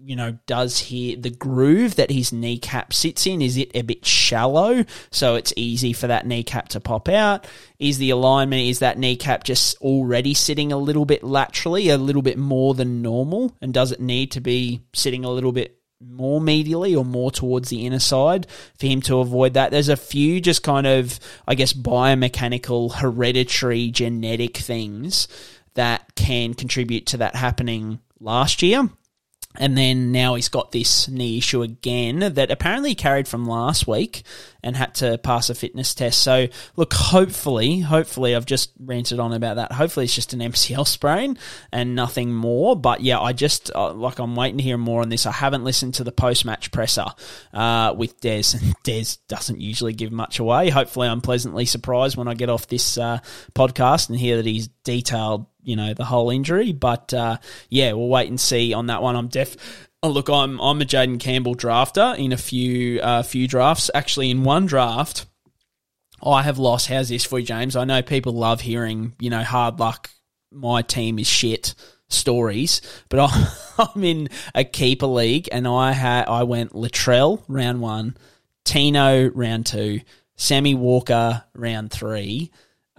the groove that his kneecap sits in, is it a bit shallow so it's easy for that kneecap to pop out? Is that kneecap just already sitting a little bit laterally, a little bit more than normal? And does it need to be sitting a little bit more medially or more towards the inner side for him to avoid that? There's a few just kind of, I guess, biomechanical, hereditary, genetic things that can contribute to that happening last year. And then now he's got this knee issue again that apparently he carried from last week and had to pass a fitness test. So, look, hopefully, I've just ranted on about that. Hopefully it's just an MCL sprain and nothing more. But, yeah, I just, I'm waiting to hear more on this. I haven't listened to the post-match presser with Des, and Des doesn't usually give much away. Hopefully I'm pleasantly surprised when I get off this podcast and hear that he's detailed the whole injury. But, we'll wait and see on that one. I'm a Jayden Campbell drafter in a few drafts. Actually, in one draft, I have lost. How's this for you, James? I know people love hearing, hard luck, my team is shit stories, but I'm in a keeper league, and I went Latrell round 1, Tino round 2, Sammy Walker round 3,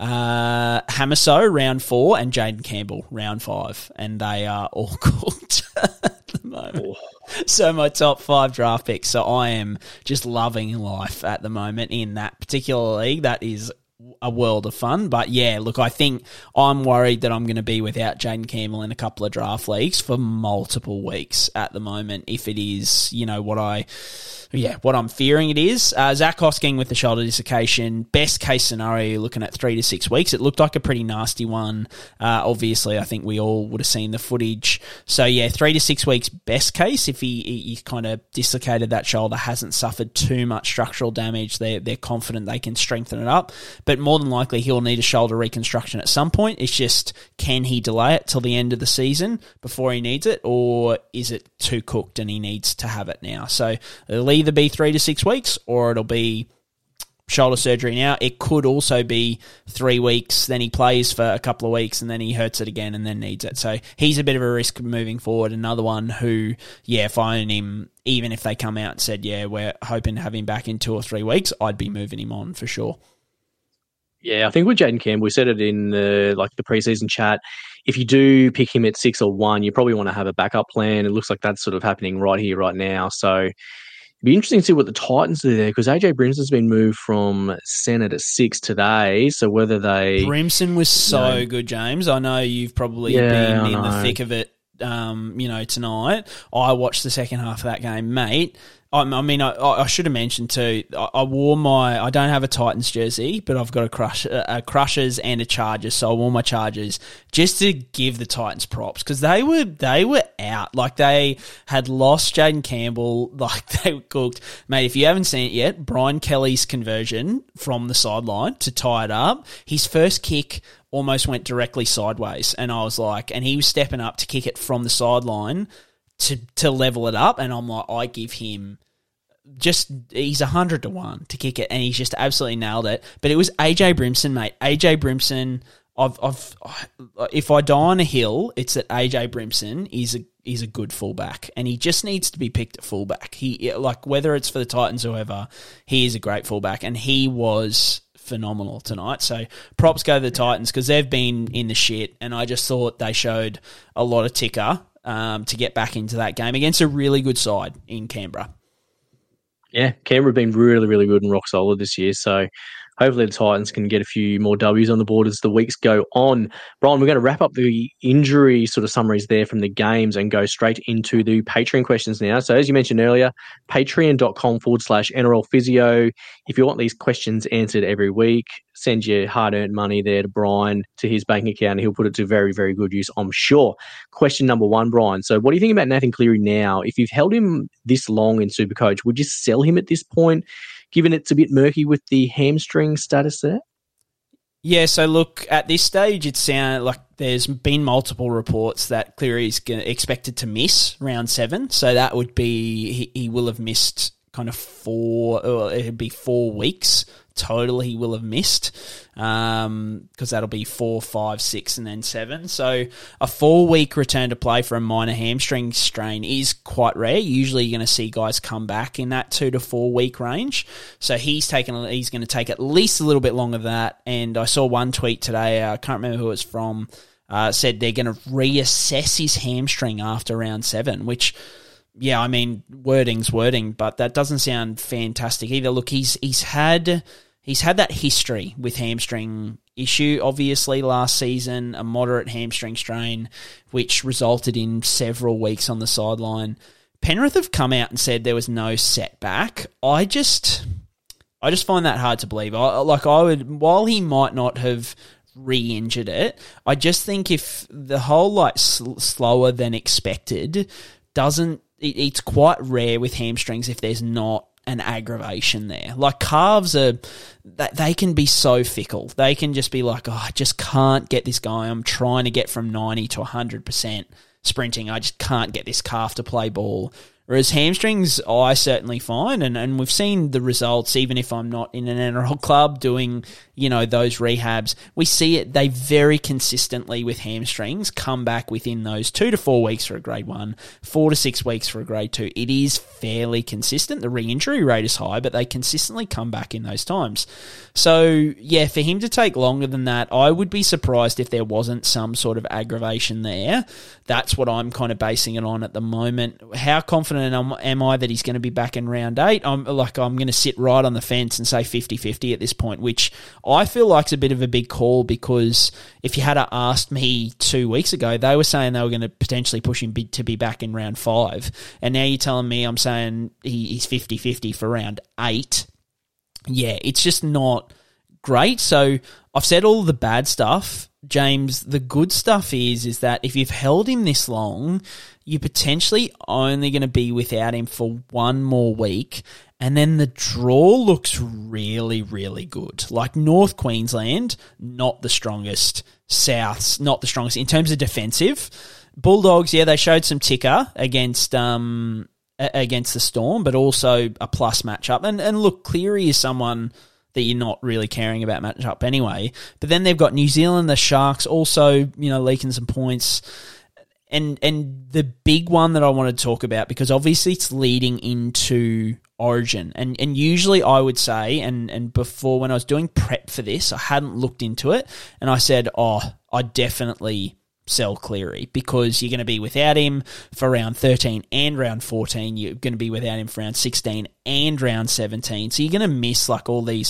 Hamiso round 4, and Jayden Campbell round 5, and they are all cooked at the moment. So my top 5 draft picks. So I am just loving life at the moment in that particular league. That is a world of fun. But yeah, look, I think I'm worried that I'm going to be without Jayden Campbell in a couple of draft leagues for multiple weeks at the moment, if it is, what I'm fearing it is. Zach Hosking with the shoulder dislocation, best case scenario, you're looking at 3 to 6 weeks. It looked like a pretty nasty one. Obviously, I think we all would have seen the footage. So yeah, 3 to 6 weeks best case if he kind of dislocated that shoulder, hasn't suffered too much structural damage. They're confident they can strengthen it up. But more than likely, he'll need a shoulder reconstruction at some point. It's just, can he delay it till the end of the season before he needs it, or is it too cooked and he needs to have it now? So it'll either be 3 to 6 weeks or it'll be shoulder surgery now. It could also be 3 weeks, then he plays for a couple of weeks and then he hurts it again and then needs it. So he's a bit of a risk moving forward. Another one who, if I own him, even if they come out and said, we're hoping to have him back in 2 or 3 weeks, I'd be moving him on for sure. Yeah, I think with Jayden Campbell, we said it in the preseason chat. If you do pick him at 6 or 1, you probably want to have a backup plan. It looks like that's sort of happening right here, right now. So it'd be interesting to see what the Titans do there, because AJ Brimson's been moved from centre to 6 today. So whether they... Brimson was so good, James. I know you've probably been in the thick of it, tonight. I watched the second half of that game, mate. I should have mentioned too, I don't have a Titans jersey, but I've got a Crushers and a Chargers, so I wore my Chargers just to give the Titans props, because they were out. Like, they had lost Jayden Campbell, like they were cooked. Mate, if you haven't seen it yet, Brian Kelly's conversion from the sideline to tie it up, his first kick almost went directly sideways, and I was like, and he was stepping up to kick it from the sideline to level it up, and I'm like, I give him he's 100 to 1 to kick it, and he's just absolutely nailed it. But it was AJ Brimson, mate. AJ Brimson, if I die on a hill, it's that AJ Brimson is a good fullback, and he just needs to be picked at fullback. He, whether it's for the Titans or whoever, he is a great fullback, and he was phenomenal tonight. So props go to the Titans, because they've been in the shit, and I just thought they showed a lot of ticker to get back into that game against a really good side in Canberra. Yeah, Canberra have been really, really good and rock solid this year. So hopefully the Titans can get a few more W's on the board as the weeks go on. Brian, we're going to wrap up the injury sort of summaries there from the games and go straight into the Patreon questions now. So as you mentioned earlier, patreon.com/NRL Physio. If you want these questions answered every week, send your hard-earned money there to Brian, to his bank account, and he'll put it to very, very good use, I'm sure. Question number 1, Brian. So what do you think about Nathan Cleary now? If you've held him this long in Supercoach, would you sell him at this point, given it's a bit murky with the hamstring status there? Yeah, so look, at this stage, it sounds like there's been multiple reports that Cleary's expected to miss round 7. So that would be, he will have missed kind of 4 weeks total he will have missed, because that'll be 4, 5, 6, and then 7. So a 4-week return to play for a minor hamstring strain is quite rare. Usually you're going to see guys come back in that 2 to 4 week range. So he's going to take at least a little bit longer than that. And I saw one tweet today, I can't remember who it's from, said they're going to reassess his hamstring after round 7, which, yeah, I mean, wording's wording, but that doesn't sound fantastic either. Look, he's had that history with hamstring issue, obviously, last season, a moderate hamstring strain, which resulted in several weeks on the sideline. Penrith have come out and said there was no setback. I just find that hard to believe. While he might not have re-injured it, I just think if the whole slower than expected it's quite rare with hamstrings if there's not an aggravation there. Like calves they can be so fickle. They can just be like, I just can't get this guy. I'm trying to get from 90 to 100% sprinting. I just can't get this calf to play ball. Whereas hamstrings, I certainly find, and we've seen the results, even if I'm not in an NRL club doing, those rehabs, we see it, they very consistently with hamstrings come back within those 2 to 4 weeks for a grade 1, 4 to 6 weeks for a grade 2. It is fairly consistent. The re-injury rate is high, but they consistently come back in those times. So, yeah, for him to take longer than that, I would be surprised if there wasn't some sort of aggravation there. That's what I'm kind of basing it on at the moment. How confident am I that he's going to be back in round 8? I'm going to sit right on the fence and say 50-50 at this point, which I feel like is a bit of a big call, because if you had asked me 2 weeks ago, they were saying they were going to potentially push him to be back in round 5. And now you're telling me I'm saying he's 50-50 for round 8. Yeah, it's just not great. So I've said all the bad stuff. James, the good stuff is that if you've held him this long, you're potentially only going to be without him for 1 more week, and then the draw looks really, really good. Like North Queensland, not the strongest. Souths, not the strongest. In terms of defensive, Bulldogs, yeah, they showed some ticker against the Storm, but also a plus matchup. And look, Cleary is someone that you're not really caring about matchup anyway. But then they've got New Zealand, the Sharks, also, leaking some points. And the big one that I want to talk about, because obviously it's leading into Origin. And usually I would say, and before when I was doing prep for this, I hadn't looked into it, and I said, I definitely sell Cleary, because you're going to be without him for round 13 and round 14. You're going to be without him for round 16 and round 17. So you're going to miss all these.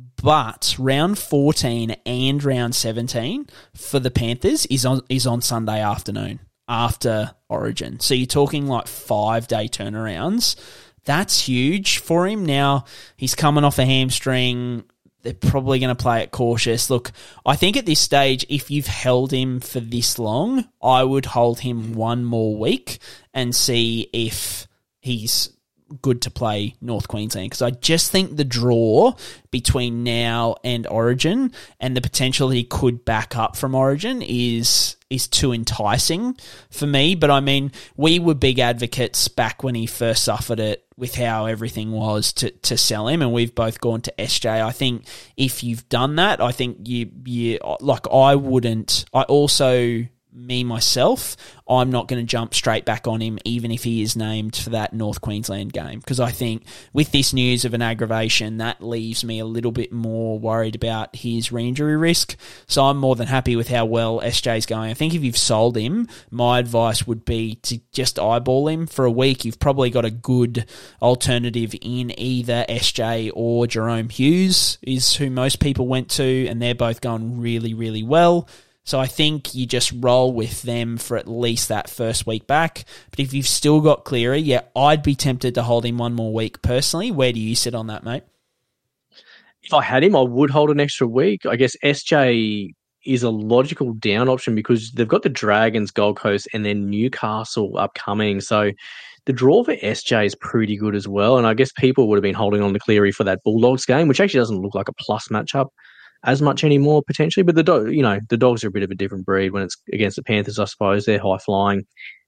But round 14 and round 17 for the Panthers is on Sunday afternoon after Origin. So you're talking 5-day turnarounds. That's huge for him. Now, he's coming off a hamstring. They're probably going to play it cautious. Look, I think at this stage, if you've held him for this long, I would hold him 1 more week and see if he's good to play North Queensland, because I just think the draw between now and Origin and the potential that he could back up from Origin is too enticing for me. But I mean, we were big advocates back when he first suffered it with how everything was to sell him, and we've both gone to SJ. I think if you've done that, I think you I also myself, I'm not going to jump straight back on him, even if he is named for that North Queensland game, because I think with this news of an aggravation, that leaves me a little bit more worried about his re-injury risk. So I'm more than happy with how well SJ's going. I think if you've sold him, my advice would be to just eyeball him for a week. You've probably got a good alternative in either SJ or Jerome Hughes, is who most people went to, and they're both going really, really well. So I think you just roll with them for at least that first week back. But if you've still got Cleary, yeah, I'd be tempted to hold him one more week personally. Where do you sit on that, mate? If I had him, I would hold an extra week. I guess SJ is a logical down option because they've got the Dragons, Gold Coast, and then Newcastle upcoming. So the draw for SJ is pretty good as well. And I guess people would have been holding on to Cleary for that Bulldogs game, which actually doesn't look like a plus matchup as much anymore potentially, but the Dogs are a bit of a different breed when it's against the Panthers. I suppose they're high flying.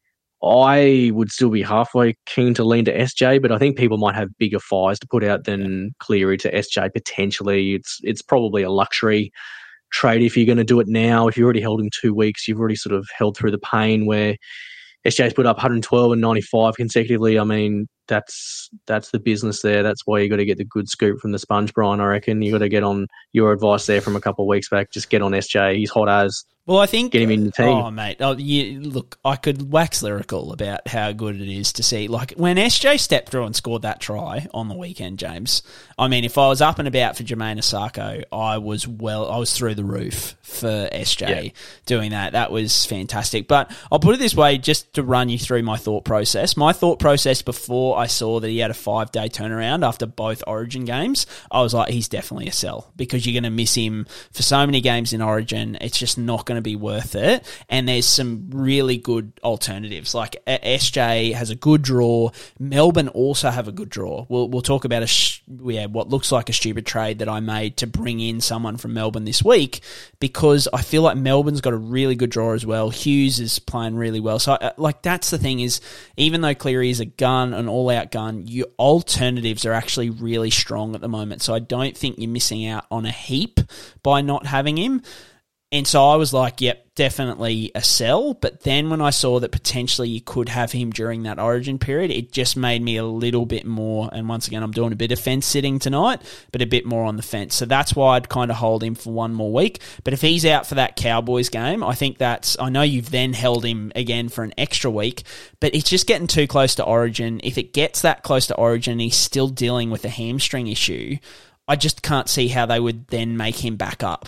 I would still be halfway keen to lean to SJ, but I think people might have bigger fires to put out than Cleary to SJ potentially. It's probably a luxury trade if you're going to do it now. If you already held him 2 weeks, you've already sort of held through the pain where SJ's put up 112 and 95 consecutively. I mean, that's the business there. That's why you got to get the good scoop from the sponge, Brian. I reckon you got to get on your advice there from a couple of weeks back. Just get on SJ. He's hot as. Well, I think... Get him in the team. Oh, mate. Look, I could wax lyrical about how good it is to see. Like, when SJ stepped through and scored that try on the weekend, James, I mean, if I was up and about for Jermaine Asako, I was through the roof for SJ doing that. That was fantastic. But I'll put it this way, just to run you through my thought process. My thought process before I saw that he had a 5-day turnaround after both Origin games, I was like, he's definitely a sell because you're going to miss him for so many games in Origin. It's just not going to be worth it. And there's some really good alternatives. Like SJ has a good draw. Melbourne also have a good draw. We'll talk about what looks like a stupid trade that I made to bring in someone from Melbourne this week because I feel like Melbourne's got a really good draw as well. Hughes is playing really well. So that's the thing is, even though Cleary is a gun, an all-out gun, your alternatives are actually really strong at the moment. So I don't think you're missing out on a heap by not having him. And so I was like, yep, definitely a sell. But then when I saw that potentially you could have him during that Origin period, it just made me a little bit more, and once again, I'm doing a bit of fence sitting tonight, but a bit more on the fence. So that's why I'd kind of hold him for one more week. But if he's out for that Cowboys game, I think I know you've then held him again for an extra week, but it's just getting too close to Origin. If it gets that close to Origin and he's still dealing with a hamstring issue, I just can't see how they would then make him back up.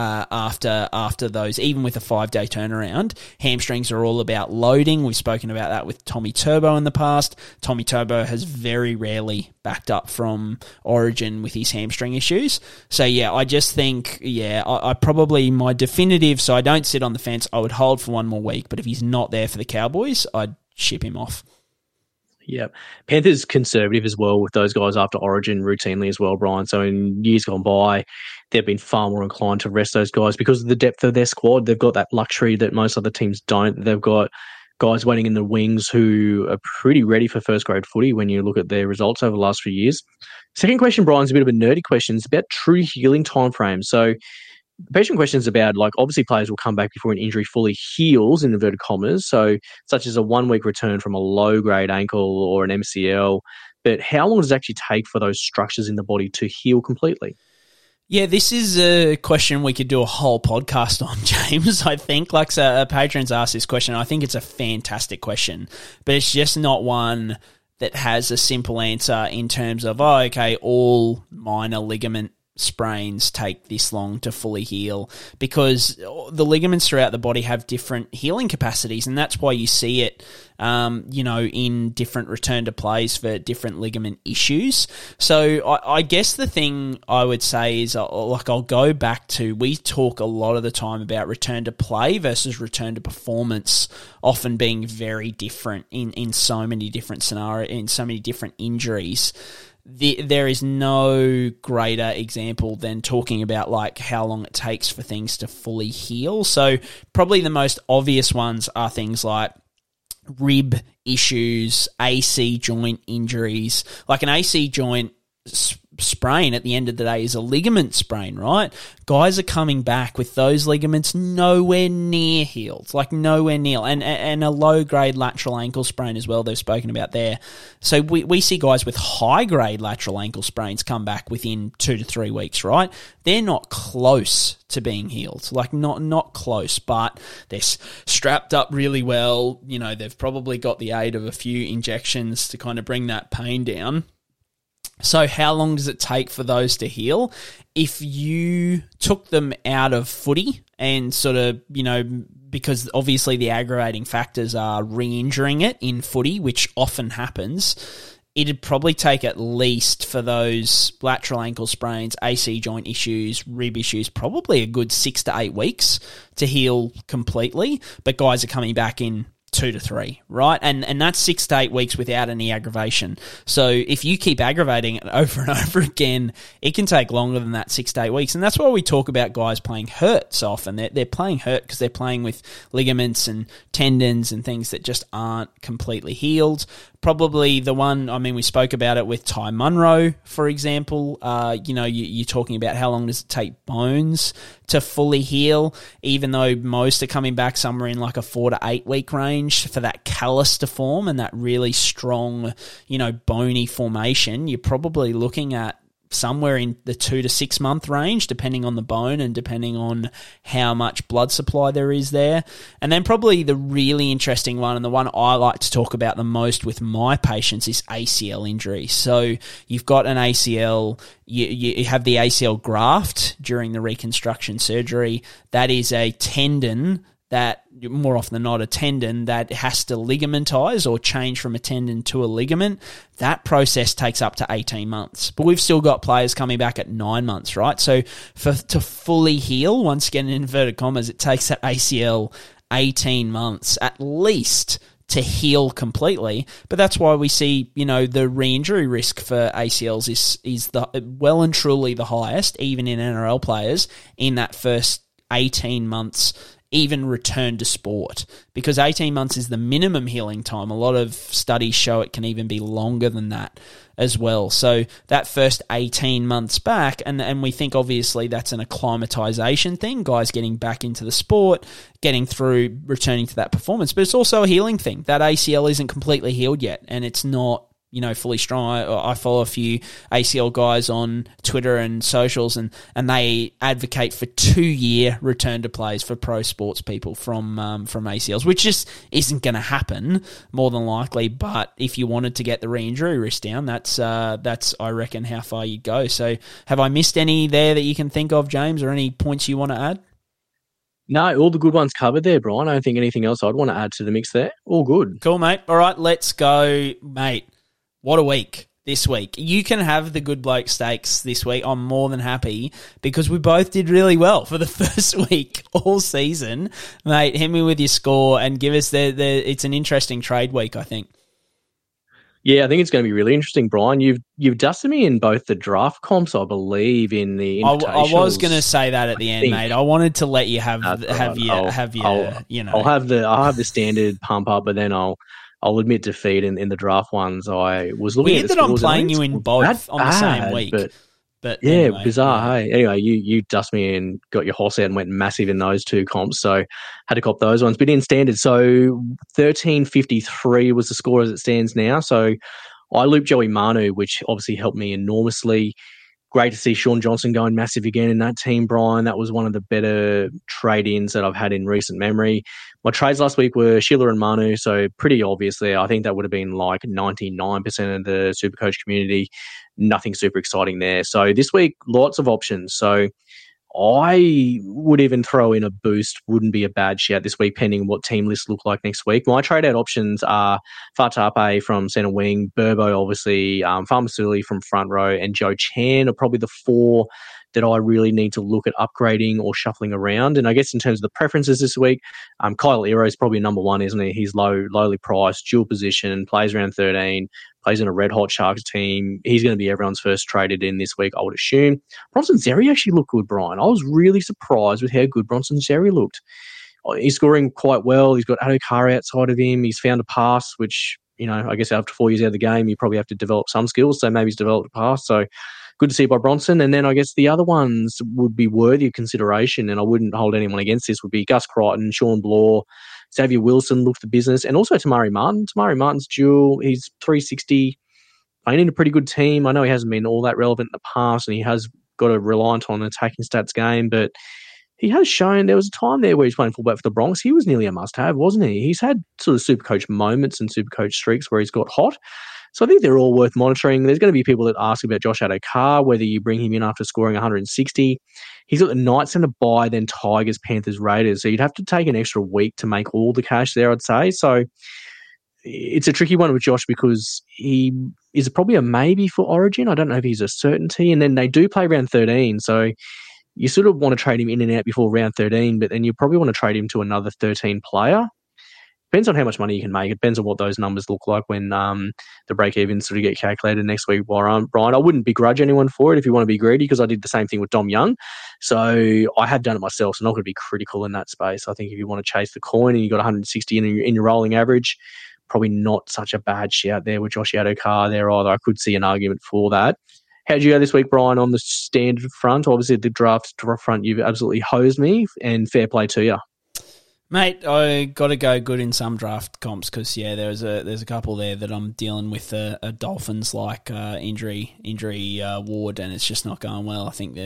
After those, even with a 5-day turnaround. Hamstrings are all about loading. We've spoken about that with Tommy Turbo in the past. Tommy Turbo has very rarely backed up from Origin with his hamstring issues. So yeah, I just think, I probably, my definitive, so I don't sit on the fence, I would hold for one more week, but if he's not there for the Cowboys, I'd ship him off. Yeah. Panthers conservative as well with those guys after Origin routinely as well, Brian. So in years gone by, they've been far more inclined to rest those guys because of the depth of their squad. They've got that luxury that most other teams don't. They've got guys waiting in the wings who are pretty ready for first grade footy when you look at their results over the last few years. Second question, Brian, is a bit of a nerdy question. It's about true healing timeframes. So the patient question is about, like, obviously players will come back before an injury fully heals, in inverted commas, so such as a 1-week return from a low-grade ankle or an MCL. But how long does it actually take for those structures in the body to heal completely? Yeah, this is a question we could do a whole podcast on, James, I think. Like, so a patron's asked this question. I think it's a fantastic question, but it's just not one that has a simple answer in terms of, all minor ligament sprains take this long to fully heal, because the ligaments throughout the body have different healing capacities, and that's why you see it in different return to plays for different ligament issues. So I guess the thing I would say is, I'll go back to, we talk a lot of the time about return to play versus return to performance often being very different in so many different scenarios, in so many different injuries. There is no greater example than talking about like how long it takes for things to fully heal. So probably the most obvious ones are things like rib issues, AC joint injuries. Like an AC joint sprain at the end of the day is a ligament sprain, right? Guys are coming back with those ligaments nowhere near healed, like nowhere near, and a low-grade lateral ankle sprain as well they've spoken about there. So we see guys with high-grade lateral ankle sprains come back within 2 to 3 weeks, right? They're not close to being healed, like not close, but they're strapped up really well. You know, they've probably got the aid of a few injections to kind of bring that pain down. So how long does it take for those to heal? If you took them out of footy and sort of, you know, because obviously the aggravating factors are re-injuring it in footy, which often happens, it'd probably take at least for those lateral ankle sprains, AC joint issues, rib issues, probably a good 6 to 8 weeks to heal completely. But guys are coming back in 2 to 3, right? And that's 6 to 8 weeks without any aggravation. So if you keep aggravating it over and over again, it can take longer than that 6 to 8 weeks. And that's why we talk about guys playing hurt so often. They're playing hurt because they're playing with ligaments and tendons and things that just aren't completely healed. Probably the one, I mean, we spoke about it with Ty Munro, for example. You know, you're talking about how long does it take bones to fully heal, even though most are coming back somewhere in like a 4 to 8 week range for that callus to form and that really strong, you know, bony formation. You're probably looking at somewhere in the 2 to 6 month range, depending on the bone and depending on how much blood supply there is there. And then probably the really interesting one, and the one I like to talk about the most with my patients, is ACL injury. So you've got an ACL, you have the ACL graft during the reconstruction surgery. That is a tendon that, more often than not, a tendon that has to ligamentize or change from a tendon to a ligament. That process takes up to 18 months. But we've still got players coming back at 9 months, right? So to fully heal, once again in inverted commas, it takes that ACL 18 months at least to heal completely. But that's why we see, you know, the re-injury risk for ACLs is the well and truly the highest, even in NRL players, in that first 18 months even return to sport, because 18 months is the minimum healing time. A lot of studies show it can even be longer than that as well. So that first 18 months back, and we think obviously that's an acclimatization thing, guys getting back into the sport, getting through, returning to that performance, but it's also a healing thing. That ACL isn't completely healed yet, and it's not, you know, fully strong. I follow a few ACL guys on Twitter and socials, and they advocate for 2-year return to plays for pro sports people from ACLs, which just isn't going to happen more than likely. But if you wanted to get the re-injury risk down, that's I reckon how far you'd go. So have I missed any there that you can think of, James, or any points you want to add? No, all the good ones covered there, Brian. I don't think anything else I'd want to add to the mix there. All good. Cool, mate. All right, let's go, mate. What a week this week. You can have the Good Bloke Stakes this week. I'm more than happy because we both did really well for the first week all season. Mate, hit me with your score and give us it's an interesting trade week, I think. Yeah, I think it's going to be really interesting, Brian. You've dusted me in both the draft comps, I believe, in the invitationals. I was going to say that at the end, mate. I wanted to let you have your, you know. I'll have the standard pump up, but then I'll admit defeat in the draft ones. I was looking at the scores. I'm playing you in both on the same week. But yeah, anyway, bizarre, hey? Anyway, you dust me and got your horse out and went massive in those two comps, so had to cop those ones. But in standard, so 1353 was the score as it stands now. So I looped Joey Manu, which obviously helped me enormously. Great to see Sean Johnson going massive again in that team, Brian. That was one of the better trade-ins that I've had in recent memory. My trades last week were Schiller and Manu, so pretty obviously I think that would have been like 99% of the Supercoach community. Nothing super exciting there. So this week, lots of options. So I would even throw in a boost. Wouldn't be a bad shout this week, pending what team lists look like next week. My trade-out options are Fatape from centre wing, Burbo, obviously, Farmasuli from front row, and Joe Chan are probably the four that I really need to look at upgrading or shuffling around. And I guess in terms of the preferences this week, Kyle Ero is probably number one, isn't he? He's lowly priced, dual position, plays around 13, plays in a red hot Sharks team. He's going to be everyone's first traded in this week, I would assume. Bronson Xerri actually looked good, Brian. I was really surprised with how good Bronson Xerri looked. He's scoring quite well. He's got Adokar outside of him. He's found a pass, which, you know, I guess after 4 years out of the game, you probably have to develop some skills. So maybe he's developed a pass. So good to see by Bronson. And then I guess the other ones would be worthy of consideration, and I wouldn't hold anyone against this, would be Gus Crichton, Sean Blore, Xavier Wilson looked the business, and also Tamari Martin. Tamari Martin's dual, he's 360, playing in a pretty good team. I know he hasn't been all that relevant in the past, and he has got a reliant on an attacking stats game, but he has shown there was a time there where he's playing fullback for the Bronx. He was nearly a must-have, wasn't he? He's had sort of Supercoach moments and Supercoach streaks where he's got hot. So I think they're all worth monitoring. There's going to be people that ask about Josh Addo-Carr, whether you bring him in after scoring 160. He's got the Knights and a bye, then Tigers, Panthers, Raiders. So you'd have to take an extra week to make all the cash there, I'd say. So it's a tricky one with Josh because he is probably a maybe for Origin. I don't know if he's a certainty. And then they do play round 13. So you sort of want to trade him in and out before round 13, but then you probably want to trade him to another 13 player. Depends on how much money you can make. It depends on what those numbers look like when the break-evens sort of get calculated next week, Brian. I wouldn't begrudge anyone for it if you want to be greedy, because I did the same thing with Dom Young. So I have done it myself, so I'm not going to be critical in that space. I think if you want to chase the coin and you got 160 in your rolling average, probably not such a bad shout there with Josh Addo-Carr there either. I could see an argument for that. How'd you go this week, Brian, on the standard front? Obviously, the draft front, you've absolutely hosed me, and fair play to you. Mate, I got to go good in some draft comps because there's a couple there that I'm dealing with a Dolphins like injury ward, and it's just not going well. I think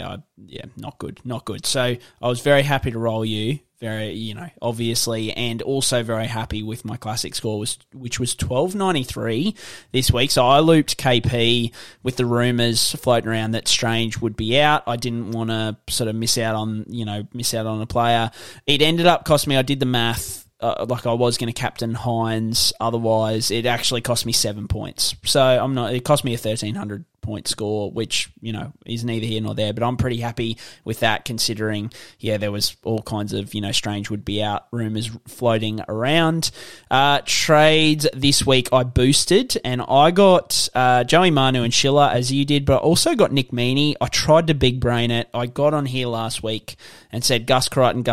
not good. So I was very happy to roll you. Very, obviously, and also very happy with my classic score, which was 1293 this week. So I looped KP with the rumours floating around that Strange would be out. I didn't want to sort of miss out on a player. It ended up costing me, I did the math, like I was going to captain Hines. Otherwise, it actually cost me 7 points. So it cost me a 1,300 point score, which, is neither here nor there, but I'm pretty happy with that considering, there was all kinds of, Strange would be out rumours floating around. Trades this week I boosted, and I got Joey Manu and Schiller as you did, but I also got Nick Meaney. I tried to big brain it. I got on here last week and said Gus Crichton.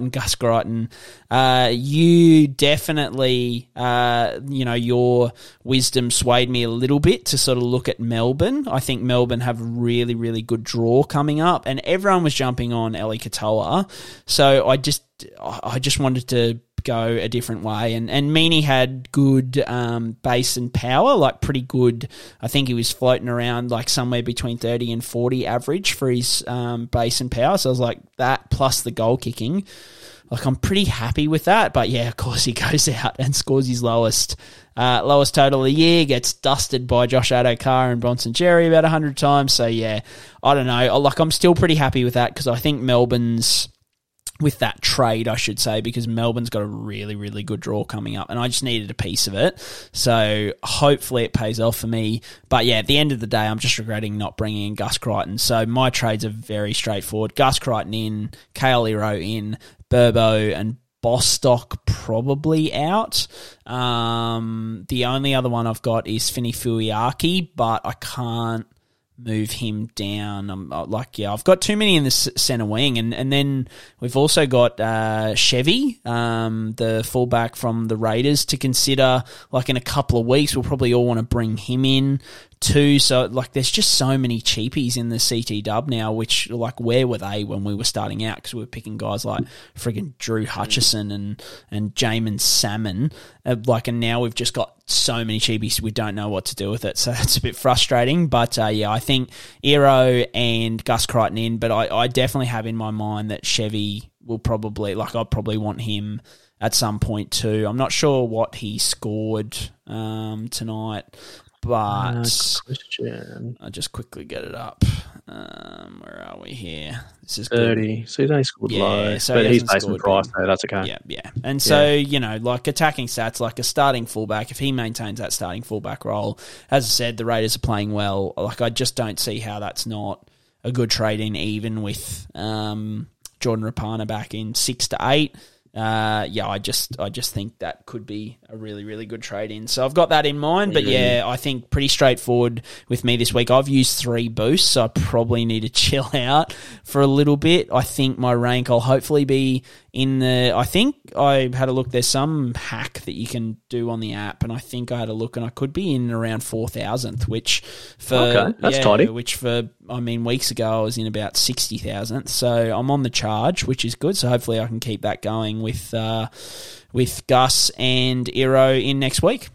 You definitely, your wisdom swayed me a little bit to sort of look at Melbourne. I think Melbourne have a really, really good draw coming up, and everyone was jumping on Eli Katoa. So I just wanted to go a different way. And Meaney had good base and power, like pretty good. I think he was floating around like somewhere between 30 and 40 average for his base and power. So I was like, that plus the goal kicking. Like, I'm pretty happy with that. But, of course, he goes out and scores his lowest total of the year, gets dusted by Josh Addo-Carr and Bronson Xerri about 100 times. So, I don't know. Like, I'm still pretty happy with that because I think Melbourne's, with that trade, I should say, because Melbourne's got a really, really good draw coming up, and I just needed a piece of it. So hopefully it pays off for me. But at the end of the day, I'm just regretting not bringing in Gus Crichton. So my trades are very straightforward. Gus Crichton in, Kale Iro in, Burbo and Bostock probably out. The only other one I've got is Fini Fuiaki, but I can't move him down. I've got too many in the centre wing, and then we've also got Chevy, the fullback from the Raiders, to consider. Like in a couple of weeks, we'll probably all want to bring him in too. So like, there's just so many cheapies in the CT dub now, which like, where were they when we were starting out? Because we were picking guys like friggin' Drew Hutchison and Jamin Salmon, and now we've just got so many cheapies we don't know what to do with it. So that's a bit frustrating. But I think Iro and Gus Crichton in, but I definitely have in my mind that Chevy will probably, I'll probably want him at some point too. I'm not sure what he scored tonight, but I'll just quickly get it up. Where are we here? This is 30. So he's only scored low, so but he's based price, so that's okay. Yeah. And so, like attacking stats, like a starting fullback, if he maintains that starting fullback role, as I said, the Raiders are playing well. Like, I just don't see how that's not a good trade in, even with Jordan Rapana back in 6 to 8. I just think that could be a really, really good trade in. So I've got that in mind, but I think pretty straightforward with me this week. I've used 3 boosts, so I probably need to chill out for a little bit. I think my rank, I'll hopefully be I think I had a look. There's some hack that you can do on the app, and I think I had a look, and I could be in around 4,000th, which for that's tidy. Which for weeks ago I was in about 60,000th. So I'm on the charge, which is good. So hopefully I can keep that going with Gus and Iro in next week.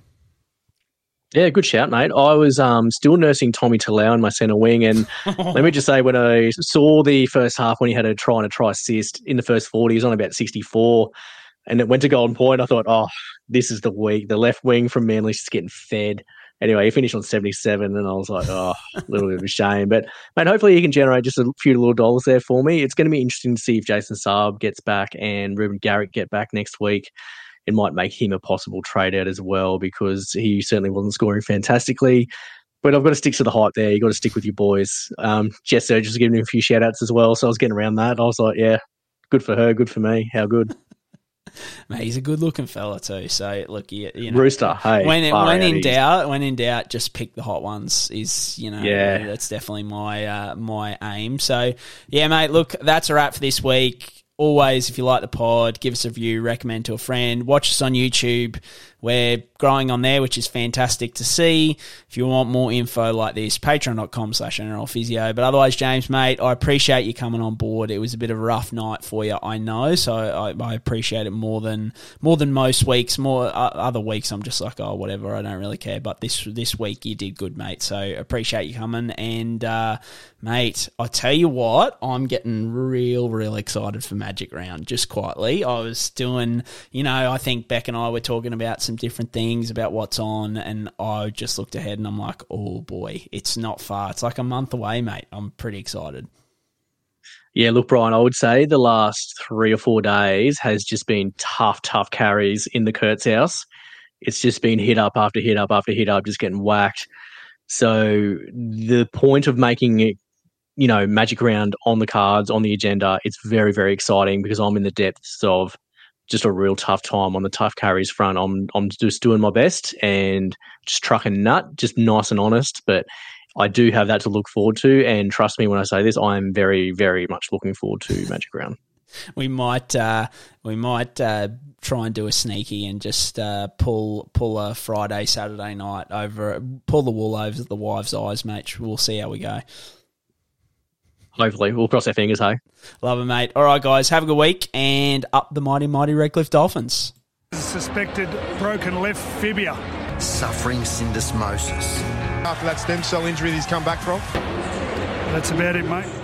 Yeah, good shout, mate. I was still nursing Tommy Talau in my centre wing, and let me just say, when I saw the first half when he had a try assist in the first 40, he was on about 64, and it went to Golden Point. I thought, oh, this is the week. The left wing from Manly's just getting fed. Anyway, he finished on 77, and I was like, oh, a little bit of a shame. But, mate, hopefully he can generate just a few little dollars there for me. It's going to be interesting to see if Jason Saab gets back and Ruben Garrick get back next week. It might make him a possible trade out as well, because he certainly wasn't scoring fantastically. But I've got to stick to the hype there. You've got to stick with your boys. Jess Surge was giving him a few shout-outs as well, so I was getting around that. I was like, yeah, good for her, good for me. How good. Mate, he's a good-looking fella too. So look, you know, Rooster. Hey, when in doubt, just pick the hot ones. That's definitely my aim. So yeah, mate. Look, that's a wrap for this week. Always, if you like the pod, give us a review, recommend to a friend. Watch us on YouTube. We're growing on there, which is fantastic to see. If you want more info like this, patreon.com/NRLphysio. But otherwise, James, mate, I appreciate you coming on board. It was a bit of a rough night for you, I know, so I appreciate it more than most weeks. Other weeks, I'm just like, oh, whatever, I don't really care. But this week, you did good, mate. So appreciate you coming. And, mate, I tell you what, I'm getting real excited for Magic Round, just quietly. I was doing, I think Beck and I were talking about some different things about what's on, and I just looked ahead and I'm like, oh boy, it's not far. It's like a month away, mate. I'm pretty excited. Yeah, look, Brian, I would say the last 3 or 4 days has just been tough carries in the Kurtz house. It's just been hit up after hit up after hit up, just getting whacked. So the point of making it, Magic Round on the cards, on the agenda, it's very, very exciting, because I'm in the depths of just a real tough time on the tough carries front. I'm just doing my best and just trucking nut, just nice and honest. But I do have that to look forward to, and trust me when I say this, I am very, very much looking forward to Magic Round. We might try and do a sneaky and just pull a Friday, Saturday night over, pull the wool over the wives' eyes, mate. We'll see how we go. Hopefully. We'll cross our fingers, hey? Love it, mate. All right, guys, have a good week, and up the mighty Redcliffe Dolphins. Suspected broken left fibia. Suffering syndesmosis. After that stem cell injury that he's come back from? That's about it, mate.